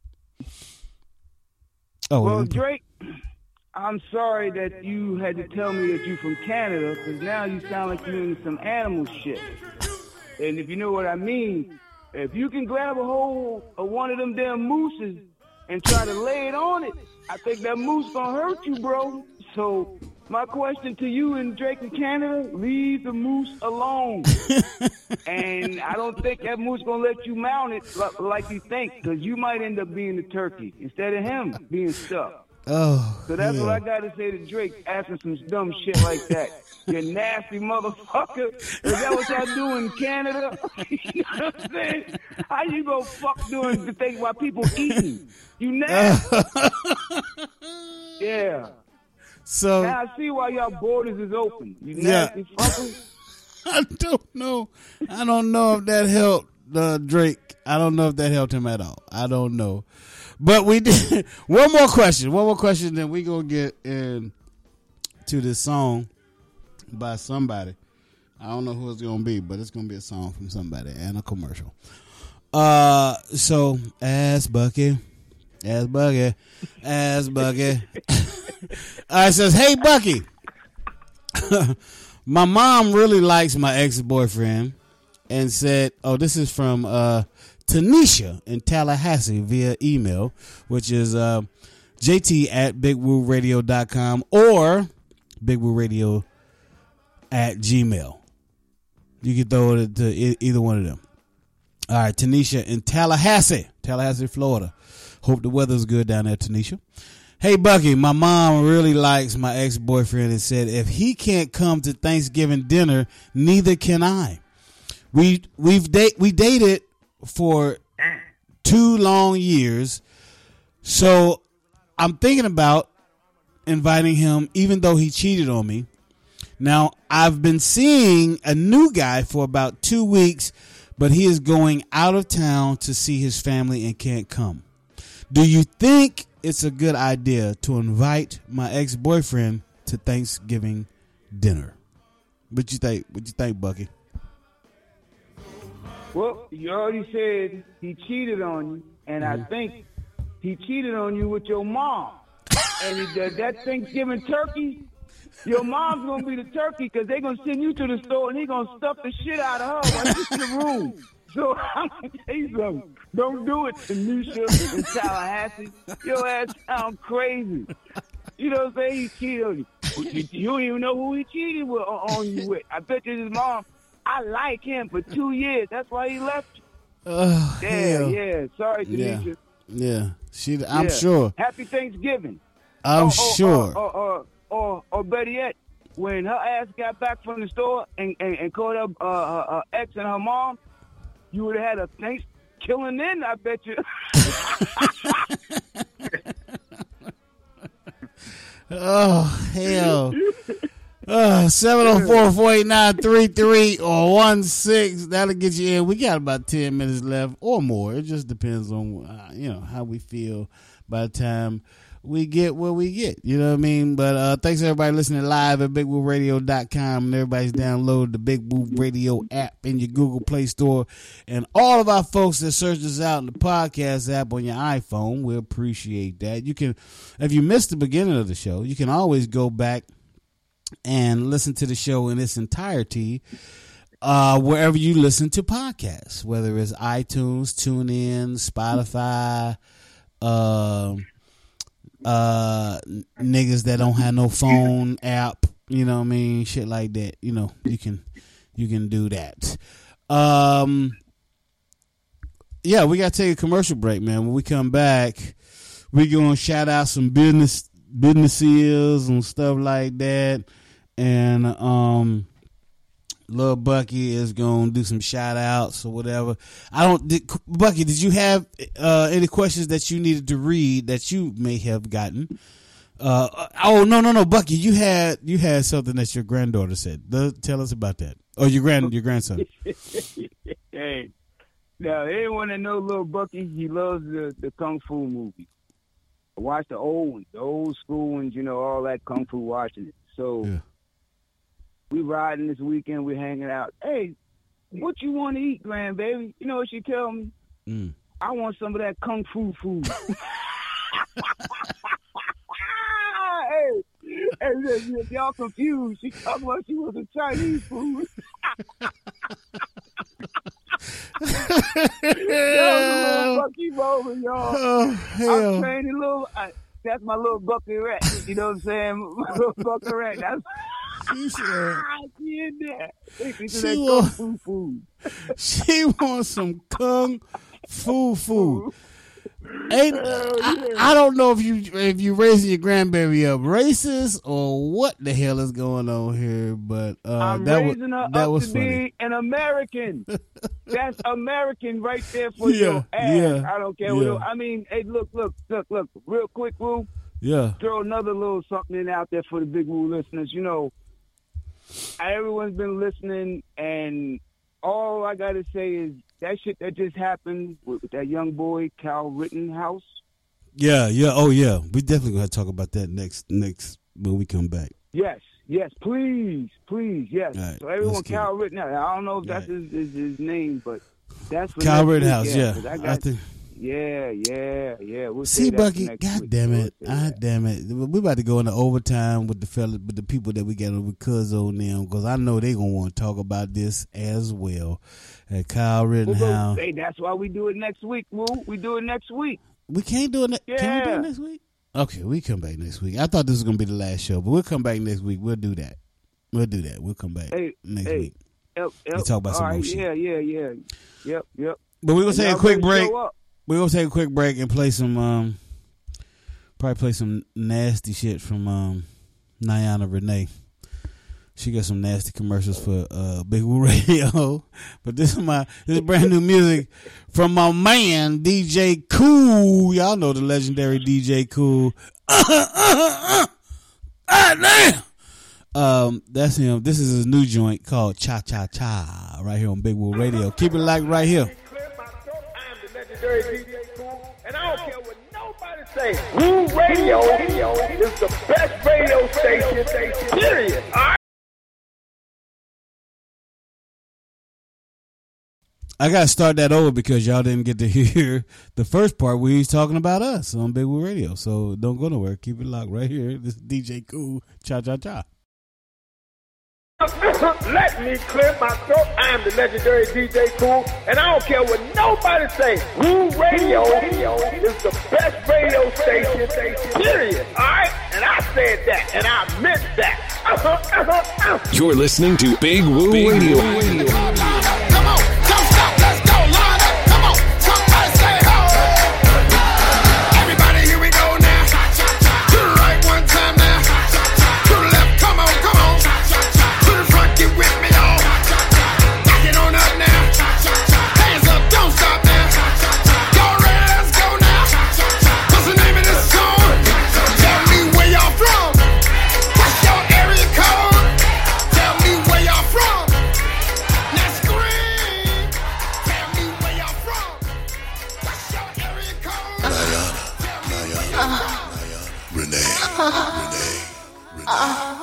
Oh, well, Drake, I'm sorry that you had to tell me that you're from Canada because now you sound like you're into some animal shit. And if you know what I mean, if you can grab a hold of one of them damn mooses and try to lay it on it, I think that moose gonna hurt you, bro. So my question to you in Drake in Canada, leave the moose alone. And I don't think that moose gonna let you mount it like you think, because you might end up being the turkey instead of him being stuck. Oh. So that's yeah. what I got to say to Drake, asking some dumb shit like that. You nasty motherfucker. Is that what y'all do in Canada? You know what I'm saying? How you go fuck doing the thing while people eating? You nasty. Yeah. So now I see why y'all borders is open. You Yeah. nasty fuckers. I don't know. I don't know if that helped uh, Drake. I don't know if that helped him at all. I don't know. But we did. One more question. One more question, then we gonna get in to this song by somebody. I don't know who it's gonna be, but it's gonna be a song from somebody and a commercial. Uh, so ass bucket, ass bucket, ass bucket. All right, says, hey Bucky. My mom really likes my ex-boyfriend and said, oh, this is from uh, Tanisha in Tallahassee via email, which is uh, jt at big woo radio dot com or big woo radio at gmail. You can throw it to e- either one of them. All right, Tanisha in Tallahassee, Tallahassee, Florida. Hope the weather's good down there, Tanisha. Hey, Bucky, my mom really likes my ex-boyfriend and said if he can't come to Thanksgiving dinner, neither can I. We we've date we dated for two long years, so I'm thinking about inviting him, even though he cheated on me. Now, I've been seeing a new guy for about two weeks, but he is going out of town to see his family and can't come. Do you think it's a good idea to invite my ex-boyfriend to Thanksgiving dinner? What you think? What you think, Bucky? Well, you already said he cheated on you, and I think he cheated on you with your mom. And that, that Thanksgiving turkey, your mom's going to be the turkey because they're going to send you to the store and he's going to stuff the shit out of her while you're in the room. So I'm going to tell you something. Don't do it, Tanisha in Tallahassee. Your ass sound crazy. You know what I'm saying? He cheated on you. You, you don't even know who he cheated with, on you with. I bet you his mom. I like him for two years. That's why he left you. Oh, yeah, hell. yeah. Sorry, Tanisha. Yeah, yeah. She. I'm Yeah. sure. Happy Thanksgiving. I'm or, sure. Or, or, or, or, or better yet, when her ass got back from the store and, and, and called up uh, her, her ex and her mom, you would have had a thanks killing in, I bet you. Oh, hell. Uh, seven oh four, four eight nine, three three or one six. That'll get you in. We got about ten minutes left or more. It just depends on, uh, you know, how we feel by the time we get where we get. You know what I mean? But uh, thanks everybody listening live at big woo radio dot com, and everybody's downloaded the Big Woo Radio app in your Google Play Store, and all of our folks that search us out in the podcast app on your iPhone. We appreciate that. You can, if you missed the beginning of the show, you can always go back and listen to the show in its entirety uh, wherever you listen to podcasts, whether it's iTunes, TuneIn, Spotify, uh, uh, niggas that don't have no phone app, you know what I mean, shit like that. You know, you can you can do that. Um, yeah, we got to take a commercial break, man. When we come back, we gonna shout out some business businesses and stuff like that. And um, Lil Bucky is gonna do some shout outs or whatever. I don't, did, Bucky, did you have uh, any questions that you needed to read that you may have gotten? Uh, oh no no no, Bucky, you had you had something that your granddaughter said. Tell us about that. Or your grand your grandson. Hey, now anyone that knows Lil Bucky, he loves the, the kung fu movies. I watch the old ones, the old school ones, you know, all that kung fu watching it. So. Yeah. We riding this weekend. We hanging out. Hey, what you want to eat, grandbaby? You know what she tell me? Mm. I want some of that kung fu food. Hey, hey, if y'all confused, she talking about she was a Chinese food. Yo, Bucky Bowman, y'all. Oh, hell. I'm training little. I, that's my little Bucky Rat. You know what I'm saying? My little Bucky Rat. That's. She said, she in there. She, want, kung fu food. She wants some kung fu food. Ain't, I, I don't know if you if you raising your grandbaby up racist or what the hell is going on here, but uh, I'm that raising was her that up was to funny. be an American. That's American right there for Yeah, your ass. yeah, I don't care. yeah. What, I mean, hey, look, look, look, look, real quick, Woo. Yeah. Throw another little something in out there for the Big Woo listeners. You know, everyone's been listening, and all I got to say is that shit that just happened with, with that young boy, Kyle Rittenhouse. Yeah, yeah, oh yeah. We definitely gonna talk about that next next when we come back. Yes, yes, please, please, yes. Right, So everyone, let's get Kyle Rittenhouse. I don't know if that's his, his, his name, but that's for Kyle next week, Rittenhouse, yeah. 'cause I I got, think- yeah, yeah, yeah. We'll See, say that Bucky, next god week. damn We'll it, say god damn it. We about to go into overtime with the fella, with the people that we got with Cuzzo and them, because I know they gonna want to talk about this as well. And Kyle We'll go- Rittenhouse, hey, that's why we do it next week, Woo. We do it next week. we can't do it. Ne- Yeah. Can we do it next week? Okay, we come back next week. I thought this was gonna be the last show, but we'll come back next week. We'll do that. We'll do that. We'll come back Hey, next hey, week. Yep, yep. We talk about some All more right, shit. Yeah, yeah, yeah. Yep, yep. But we're gonna And take a y'all quick better break. show up. We're gonna take a quick break and play some um probably play some nasty shit from um Niana Renee. She got some nasty commercials for uh Big Woo Radio. But this is my this is brand new music from my man D J Cool. Y'all know the legendary D J Cool. Uh, uh, uh, uh. Ah, damn. Um, that's him. This is his new joint called Cha Cha Cha right here on Big Woo Radio. Keep it locked right here. Legendary D J Cool, and I don't care what nobody say. Woo Radio is the best radio station, period. All right? I gotta start that over because y'all didn't get to hear the first part where he's talking about us on Big Woo Radio. So don't go nowhere. Keep it locked right here. This is D J Cool. Cha Cha Cha. Let me clear my throat. I am the legendary D J Cool, and I don't care what nobody say. Woo Radio is the best radio station, period. All right? And I said that, and I meant that. Uh-huh, uh-huh, uh-huh. You're listening to Big Woo Big Radio. Woo Radio. Come on, don't stop, let's go, line up, come on, somebody say ho. Everybody, here we go now. To the right one time now. To the left, come on, come on. To the front, get with me, y'all. Back it on up now. Hands up, don't stop now. Go ready, let's go now. What's the name of this song? Tell me where y'all from. What's your area code? Tell me where y'all from. Now scream. Tell me where y'all from. What's your area code? Renee, Renee,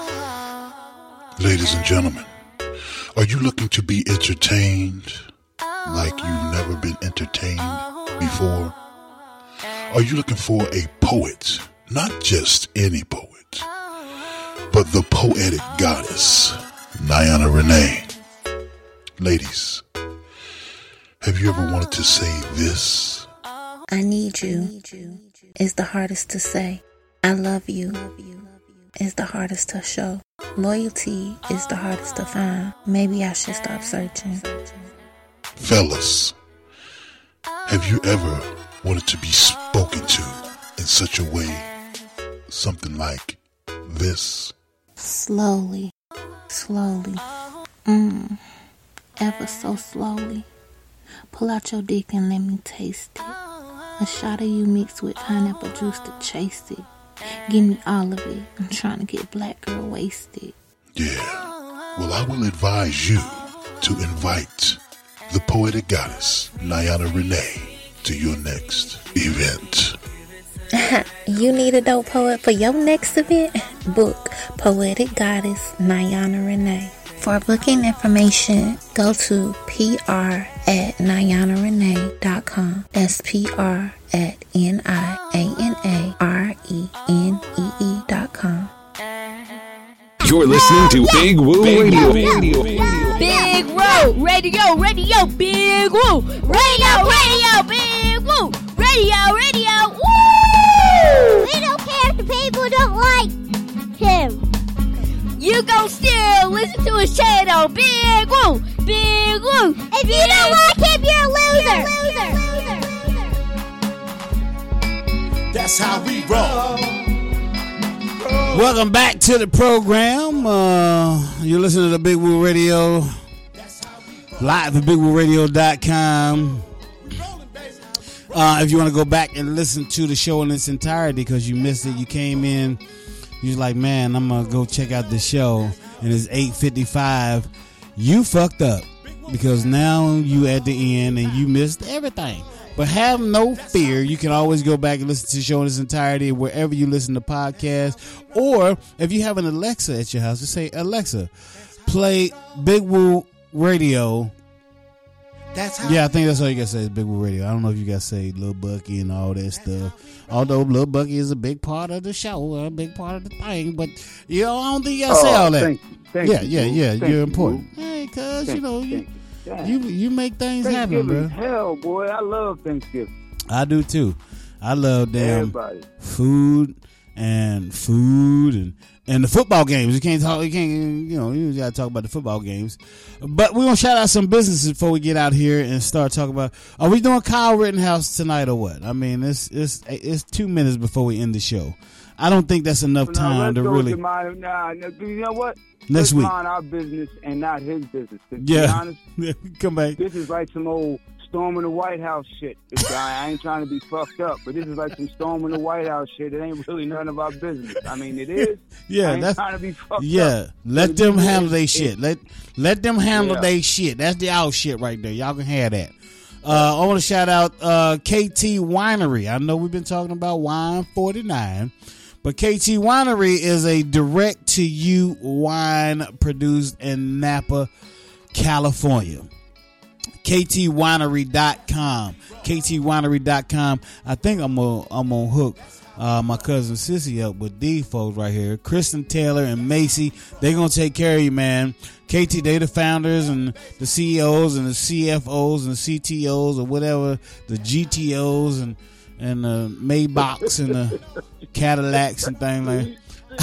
Ladies and gentlemen, are you looking to be entertained like you've never been entertained before? Are you looking for a poet, not just any poet, but the poetic goddess, Niana Renee? Ladies, have you ever wanted to say this? I need you is the hardest to say. I love you is the hardest to show. Loyalty is the hardest to find. Maybe I should stop searching. Fellas, have you ever wanted to be spoken to in such a way, something like this? Slowly, slowly, mmm, ever so slowly. Pull out your dick and let me taste it. A shot of you mixed with pineapple juice to chase it. Give me all of it. I'm trying to get black girl wasted. Yeah. Well, I will advise you to invite the poetic goddess, Niana Renee, to your next event. You need a dope poet for your next event? Book Poetic Goddess Niana Renee. For booking information, go to P R at Niana Renee dot com. That's P R at N I A N A R E N E E dot com. You're listening to Big Woo Radio. Big Woo Radio, radio, Big Woo Radio, radio, Big Woo Radio, radio. Woo! We don't care if the people don't like him. You gon' still listen to his channel, Big Woo, Big Woo. If you don't like him, you're a loser. You're a loser. That's how we roll. Welcome back to the program. Uh, you're listening to the Big Woo Radio, live at big woo radio dot com. Uh, if you want to go back and listen to the show in its entirety because you missed it, you came in, you was like, man, I'm going to go check out the show, and it's eight fifty-five. You fucked up because now you at the end and you missed everything. But have no fear. You can always go back and listen to the show in its entirety wherever you listen to podcasts. Or if you have an Alexa at your house, just say, Alexa, play Big Woo Radio. That's how Yeah, I think that's all you got to say is Big Woo Radio. I don't know if you got to say Lil Bucky and all that stuff. Although Lil Bucky is a big part of the show, a big part of the thing. But, you know, I don't think you got to Oh, say all that. thank you. Thank yeah, you, yeah, Boo. yeah. Thank You're you, important. Boo. Hey, cuz, Thank you know, you, you, thank you, you make things happen, Thanksgiving, bro. hell, boy, I love Thanksgiving. I do too. I love damn Everybody. food and food and and the football games. You can't talk. You can't. You know. You gotta talk about the football games. But we're gonna shout out some businesses before we get out here and start talking about. Are we doing Kyle Rittenhouse tonight or what? I mean, it's it's it's two minutes before we end the show. I don't think that's enough No, time let's to go really. To my, nah, no, you know what? Next Let's week. mind our business and not his business. To Yeah. be honest, Come back. this is like some old storming the White House shit. This guy, I ain't trying to be fucked up, but this is like some storming the White House shit. It ain't really none of our business. I mean, it is. Yeah, I ain't that's trying to be fucked yeah. up. Let But them it handle is- their it- shit. Let let them handle Yeah. their shit. That's the out shit right there. Y'all can have that. Uh, I want to shout out uh, K T Winery. I know we've been talking about Wine forty-nine, but K T Winery is a direct to you wine produced in Napa, California. K T winery dot com. K T winery dot com. I think I'm gonna I'm gonna hook uh, my cousin Sissy up with these folks right here. Kristen Taylor and Macy. They're gonna take care of you, man. K T, they the founders and the C E Os and the C F Os and the C T Os or whatever, the G T Os and and the Maybachs and the Cadillacs and things like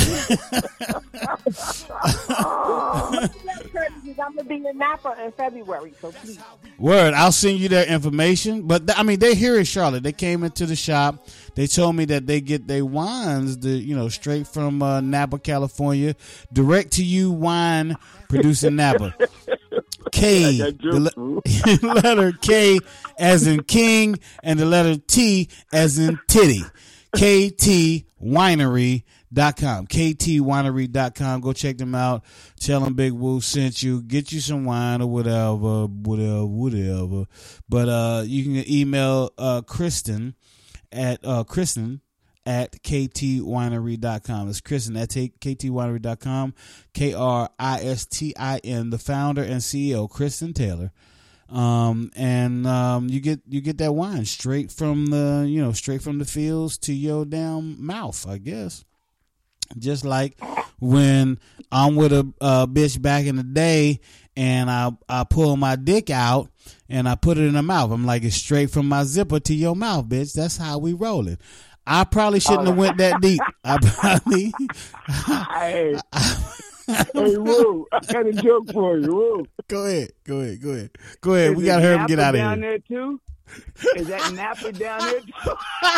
I'm gonna be in Napa in February, so please. Word, I'll send you their information. But th- I mean, they're here in Charlotte. They came into the shop. They told me that they get their wines, the you know, straight from uh, Napa, California, direct to you wine produced in Napa. K, the le- letter K as in king, and the letter T as in titty. K T winery dot com. K T winery dot com. Go check them out. Tell them Big Woo sent you. Get you some wine or whatever, whatever, whatever. But uh, you can email uh, Kristen at uh, Kristen at K T winery dot com. It's Kristen at K T winery dot com. K R I S T I N, the founder and C E O, Kristen Taylor. Um, and um, you get you get that wine straight from the you know straight from the fields to your damn mouth, I guess. Just like when I'm with a uh, bitch back in the day, and I I pull my dick out and I put it in her mouth. I'm like, it's straight from my zipper to your mouth, bitch. That's how we rolling. I probably shouldn't have went that deep. I probably. Hey, hey, Woo, I got a joke for you, Woo. Go ahead, go ahead, go ahead, go ahead. Is We it gotta hurry and get Napa out of down here. there too? Is that Napa down there too?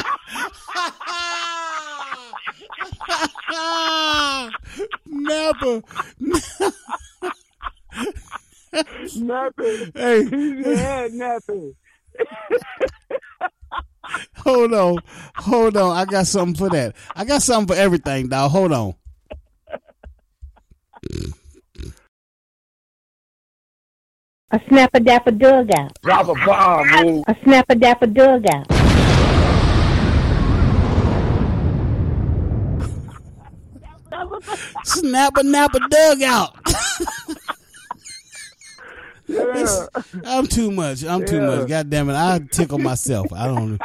Napa. Napa. Hey. Yeah, Napa. Hold on, hold on. I got something for that. I got something for everything, dog. Hold on. A snapper dapper dugout. Drop a bomb, Woo. A snapper dapper dugout. Snapper napper dugout. Yeah. I'm too much. I'm too Yeah. much. God damn it. I tickle myself. I don't.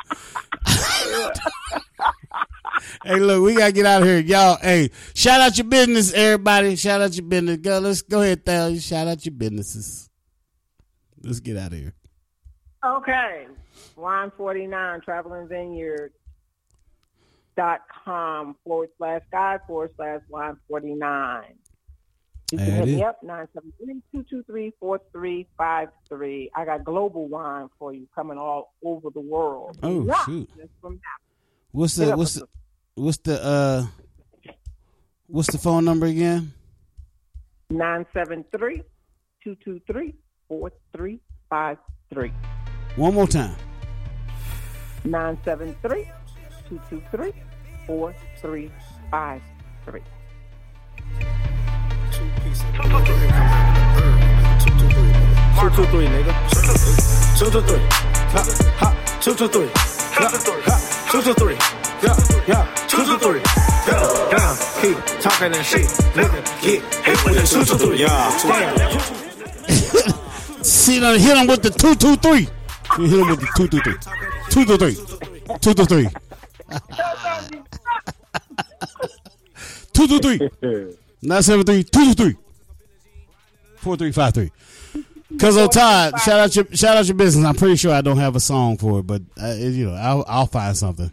Hey, look, we gotta get out of here, y'all. Hey, shout out your business, everybody. Shout out your business. Go, let's go ahead, Thal. Shout out your businesses. Let's get out of here. Okay. Wine forty-nine, Traveling Vineyard dot com forward slash guide forward slash wine forty-nine. You can There hit it me is. up, nine seven three, two two three, four three five three. I got global wine for you coming all over the world. Oh, Yeah, shoot. just from that. What's the what's the what's the uh what's the phone number again? nine seven three, two two three, four three five three. One more time. nine seven three, two two three, four three five three. Two two three, nigga. Two two three. Ha ha. Two two three. Ha ha. Two two three. Yeah yeah. Two two three. Yeah yeah. Keep talking that shit, nigga. Get hit with the two two three. Yeah. See, now hit him with the two two three. You hit him with the two two three. Two two three. Two two three. Two two three. Nine seven three. Two two three. Four three five three. Cause of Todd, shout out your shout out your business. I'm pretty sure I don't have a song for it, but uh, it, you know I'll I'll find something.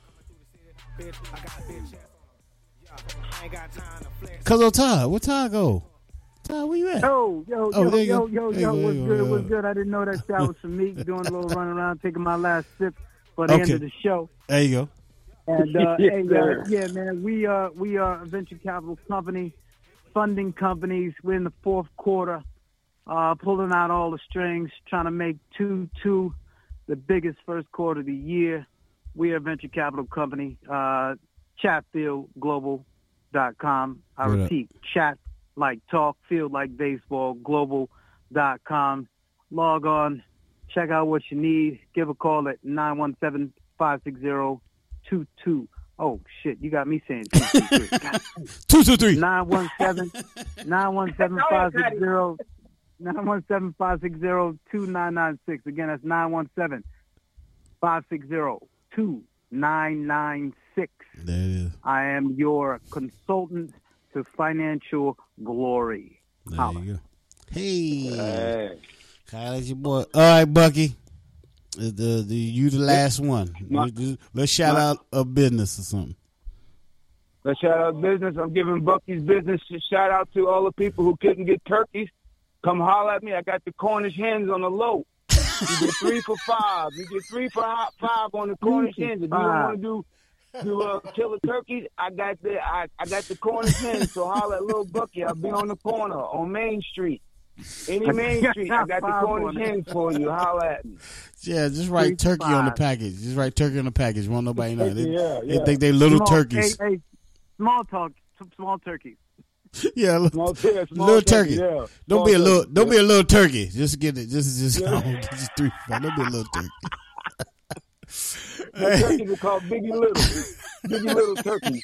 Cause of Todd, where Todd go? Todd, where you at? Yo, yo, Oh, yo, there you yo, go. yo, There yo, you go, what's there you good, go. what's good? I didn't know that that was for me, doing a little run around, taking my last sip for the Okay. end of the show. There you go. And uh, Yes, hey, sir. uh, yeah, man, we uh we are a venture capital company, funding companies. We're in the fourth quarter, uh, pulling out all the strings, trying to make two two the biggest first quarter of the year. We are a venture capital company. Uh, Chatfield Global dot com. I Word up. repeat, chat like talk, field like baseball, global dot com. Log on, check out what you need. Give a call at nine one seven, five six zero, two two. Oh, shit, you got me saying two two three. two two three. nine one seven, nine one seven, five six zero, nine one seven, five six zero, two nine nine six. Again, that's nine one seven, five six zero, two nine nine six. There it is. I am your consultant to financial glory. There Holla. you go. Hey. Kyle, that's your boy. All right, Bucky. The, the, the you the last one. My- Let's shout my- out a business or something. Let's shout out business. I'm giving Bucky's business a shout out to all the people who couldn't get turkeys. Come holler at me. I got the Cornish hens on the low. You get three for five. You get three for hot five on the Cornish hens. If you don't want to do to uh, kill the turkeys, I got the I, I got the Cornish hens. So holler at Little Bucky. I'll be on the corner on Main Street. Any Main Street, I got the Cornish hens for you. Holler at me. Yeah, just write Three turkey on the five. package. Just write turkey on the package. Won't nobody know. They, Yeah, they yeah. think they little Small- turkeys. Hey, hey, small talk, small turkeys. Yeah, little, Small, yeah, small little turkey. yeah. Don't Small be a little. turkey, Don't yeah. be a little turkey. Just get it. Just just, Yeah. just three. Five. Don't be a little turkey. The turkeys are called Biggie Little. Biggie Little turkeys.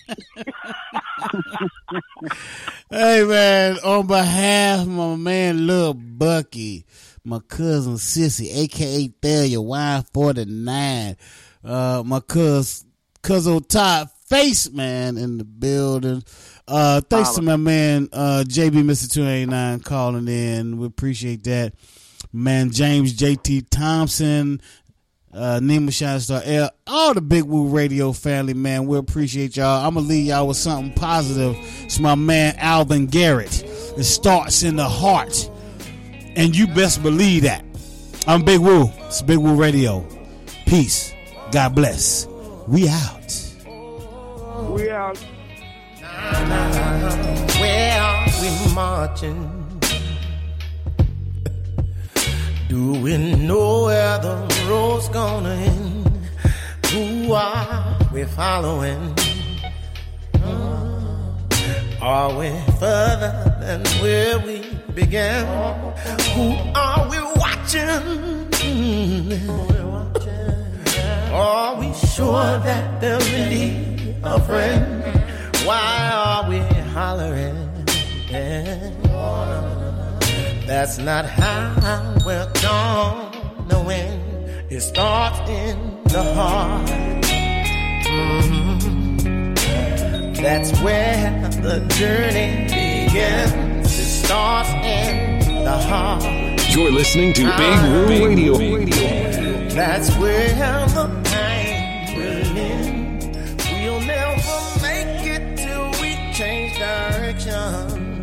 Hey man, on behalf of my man Lil Bucky, my cousin Sissy, aka Thalia Y forty-nine, uh, my cousin cousin Todd Face Man in the building. Uh, thanks to my man uh, J B Mister two eighty-nine calling in. We appreciate that. Man James J T Thompson, uh, Nima Shine Star L, all the Big Woo Radio family, man. We appreciate y'all. I'm gonna leave y'all with something positive. It's my man Alvin Garrett. It starts in the heart, and you best believe that. I'm Big Woo. It's Big Woo Radio. Peace. God bless. We out. We out. Where are we marching? Do we know where the road's gonna end? Who are we following? Are we further than where we began? Who are we watching? Are we sure that they're really a friend? Why are we hollering? That's not how we're gonna win. It starts in the heart. Mm-hmm. That's where the journey begins. It starts in the heart. You're listening to Big Woo Radio. That's where the pain will end. We'll never make it till we change direction.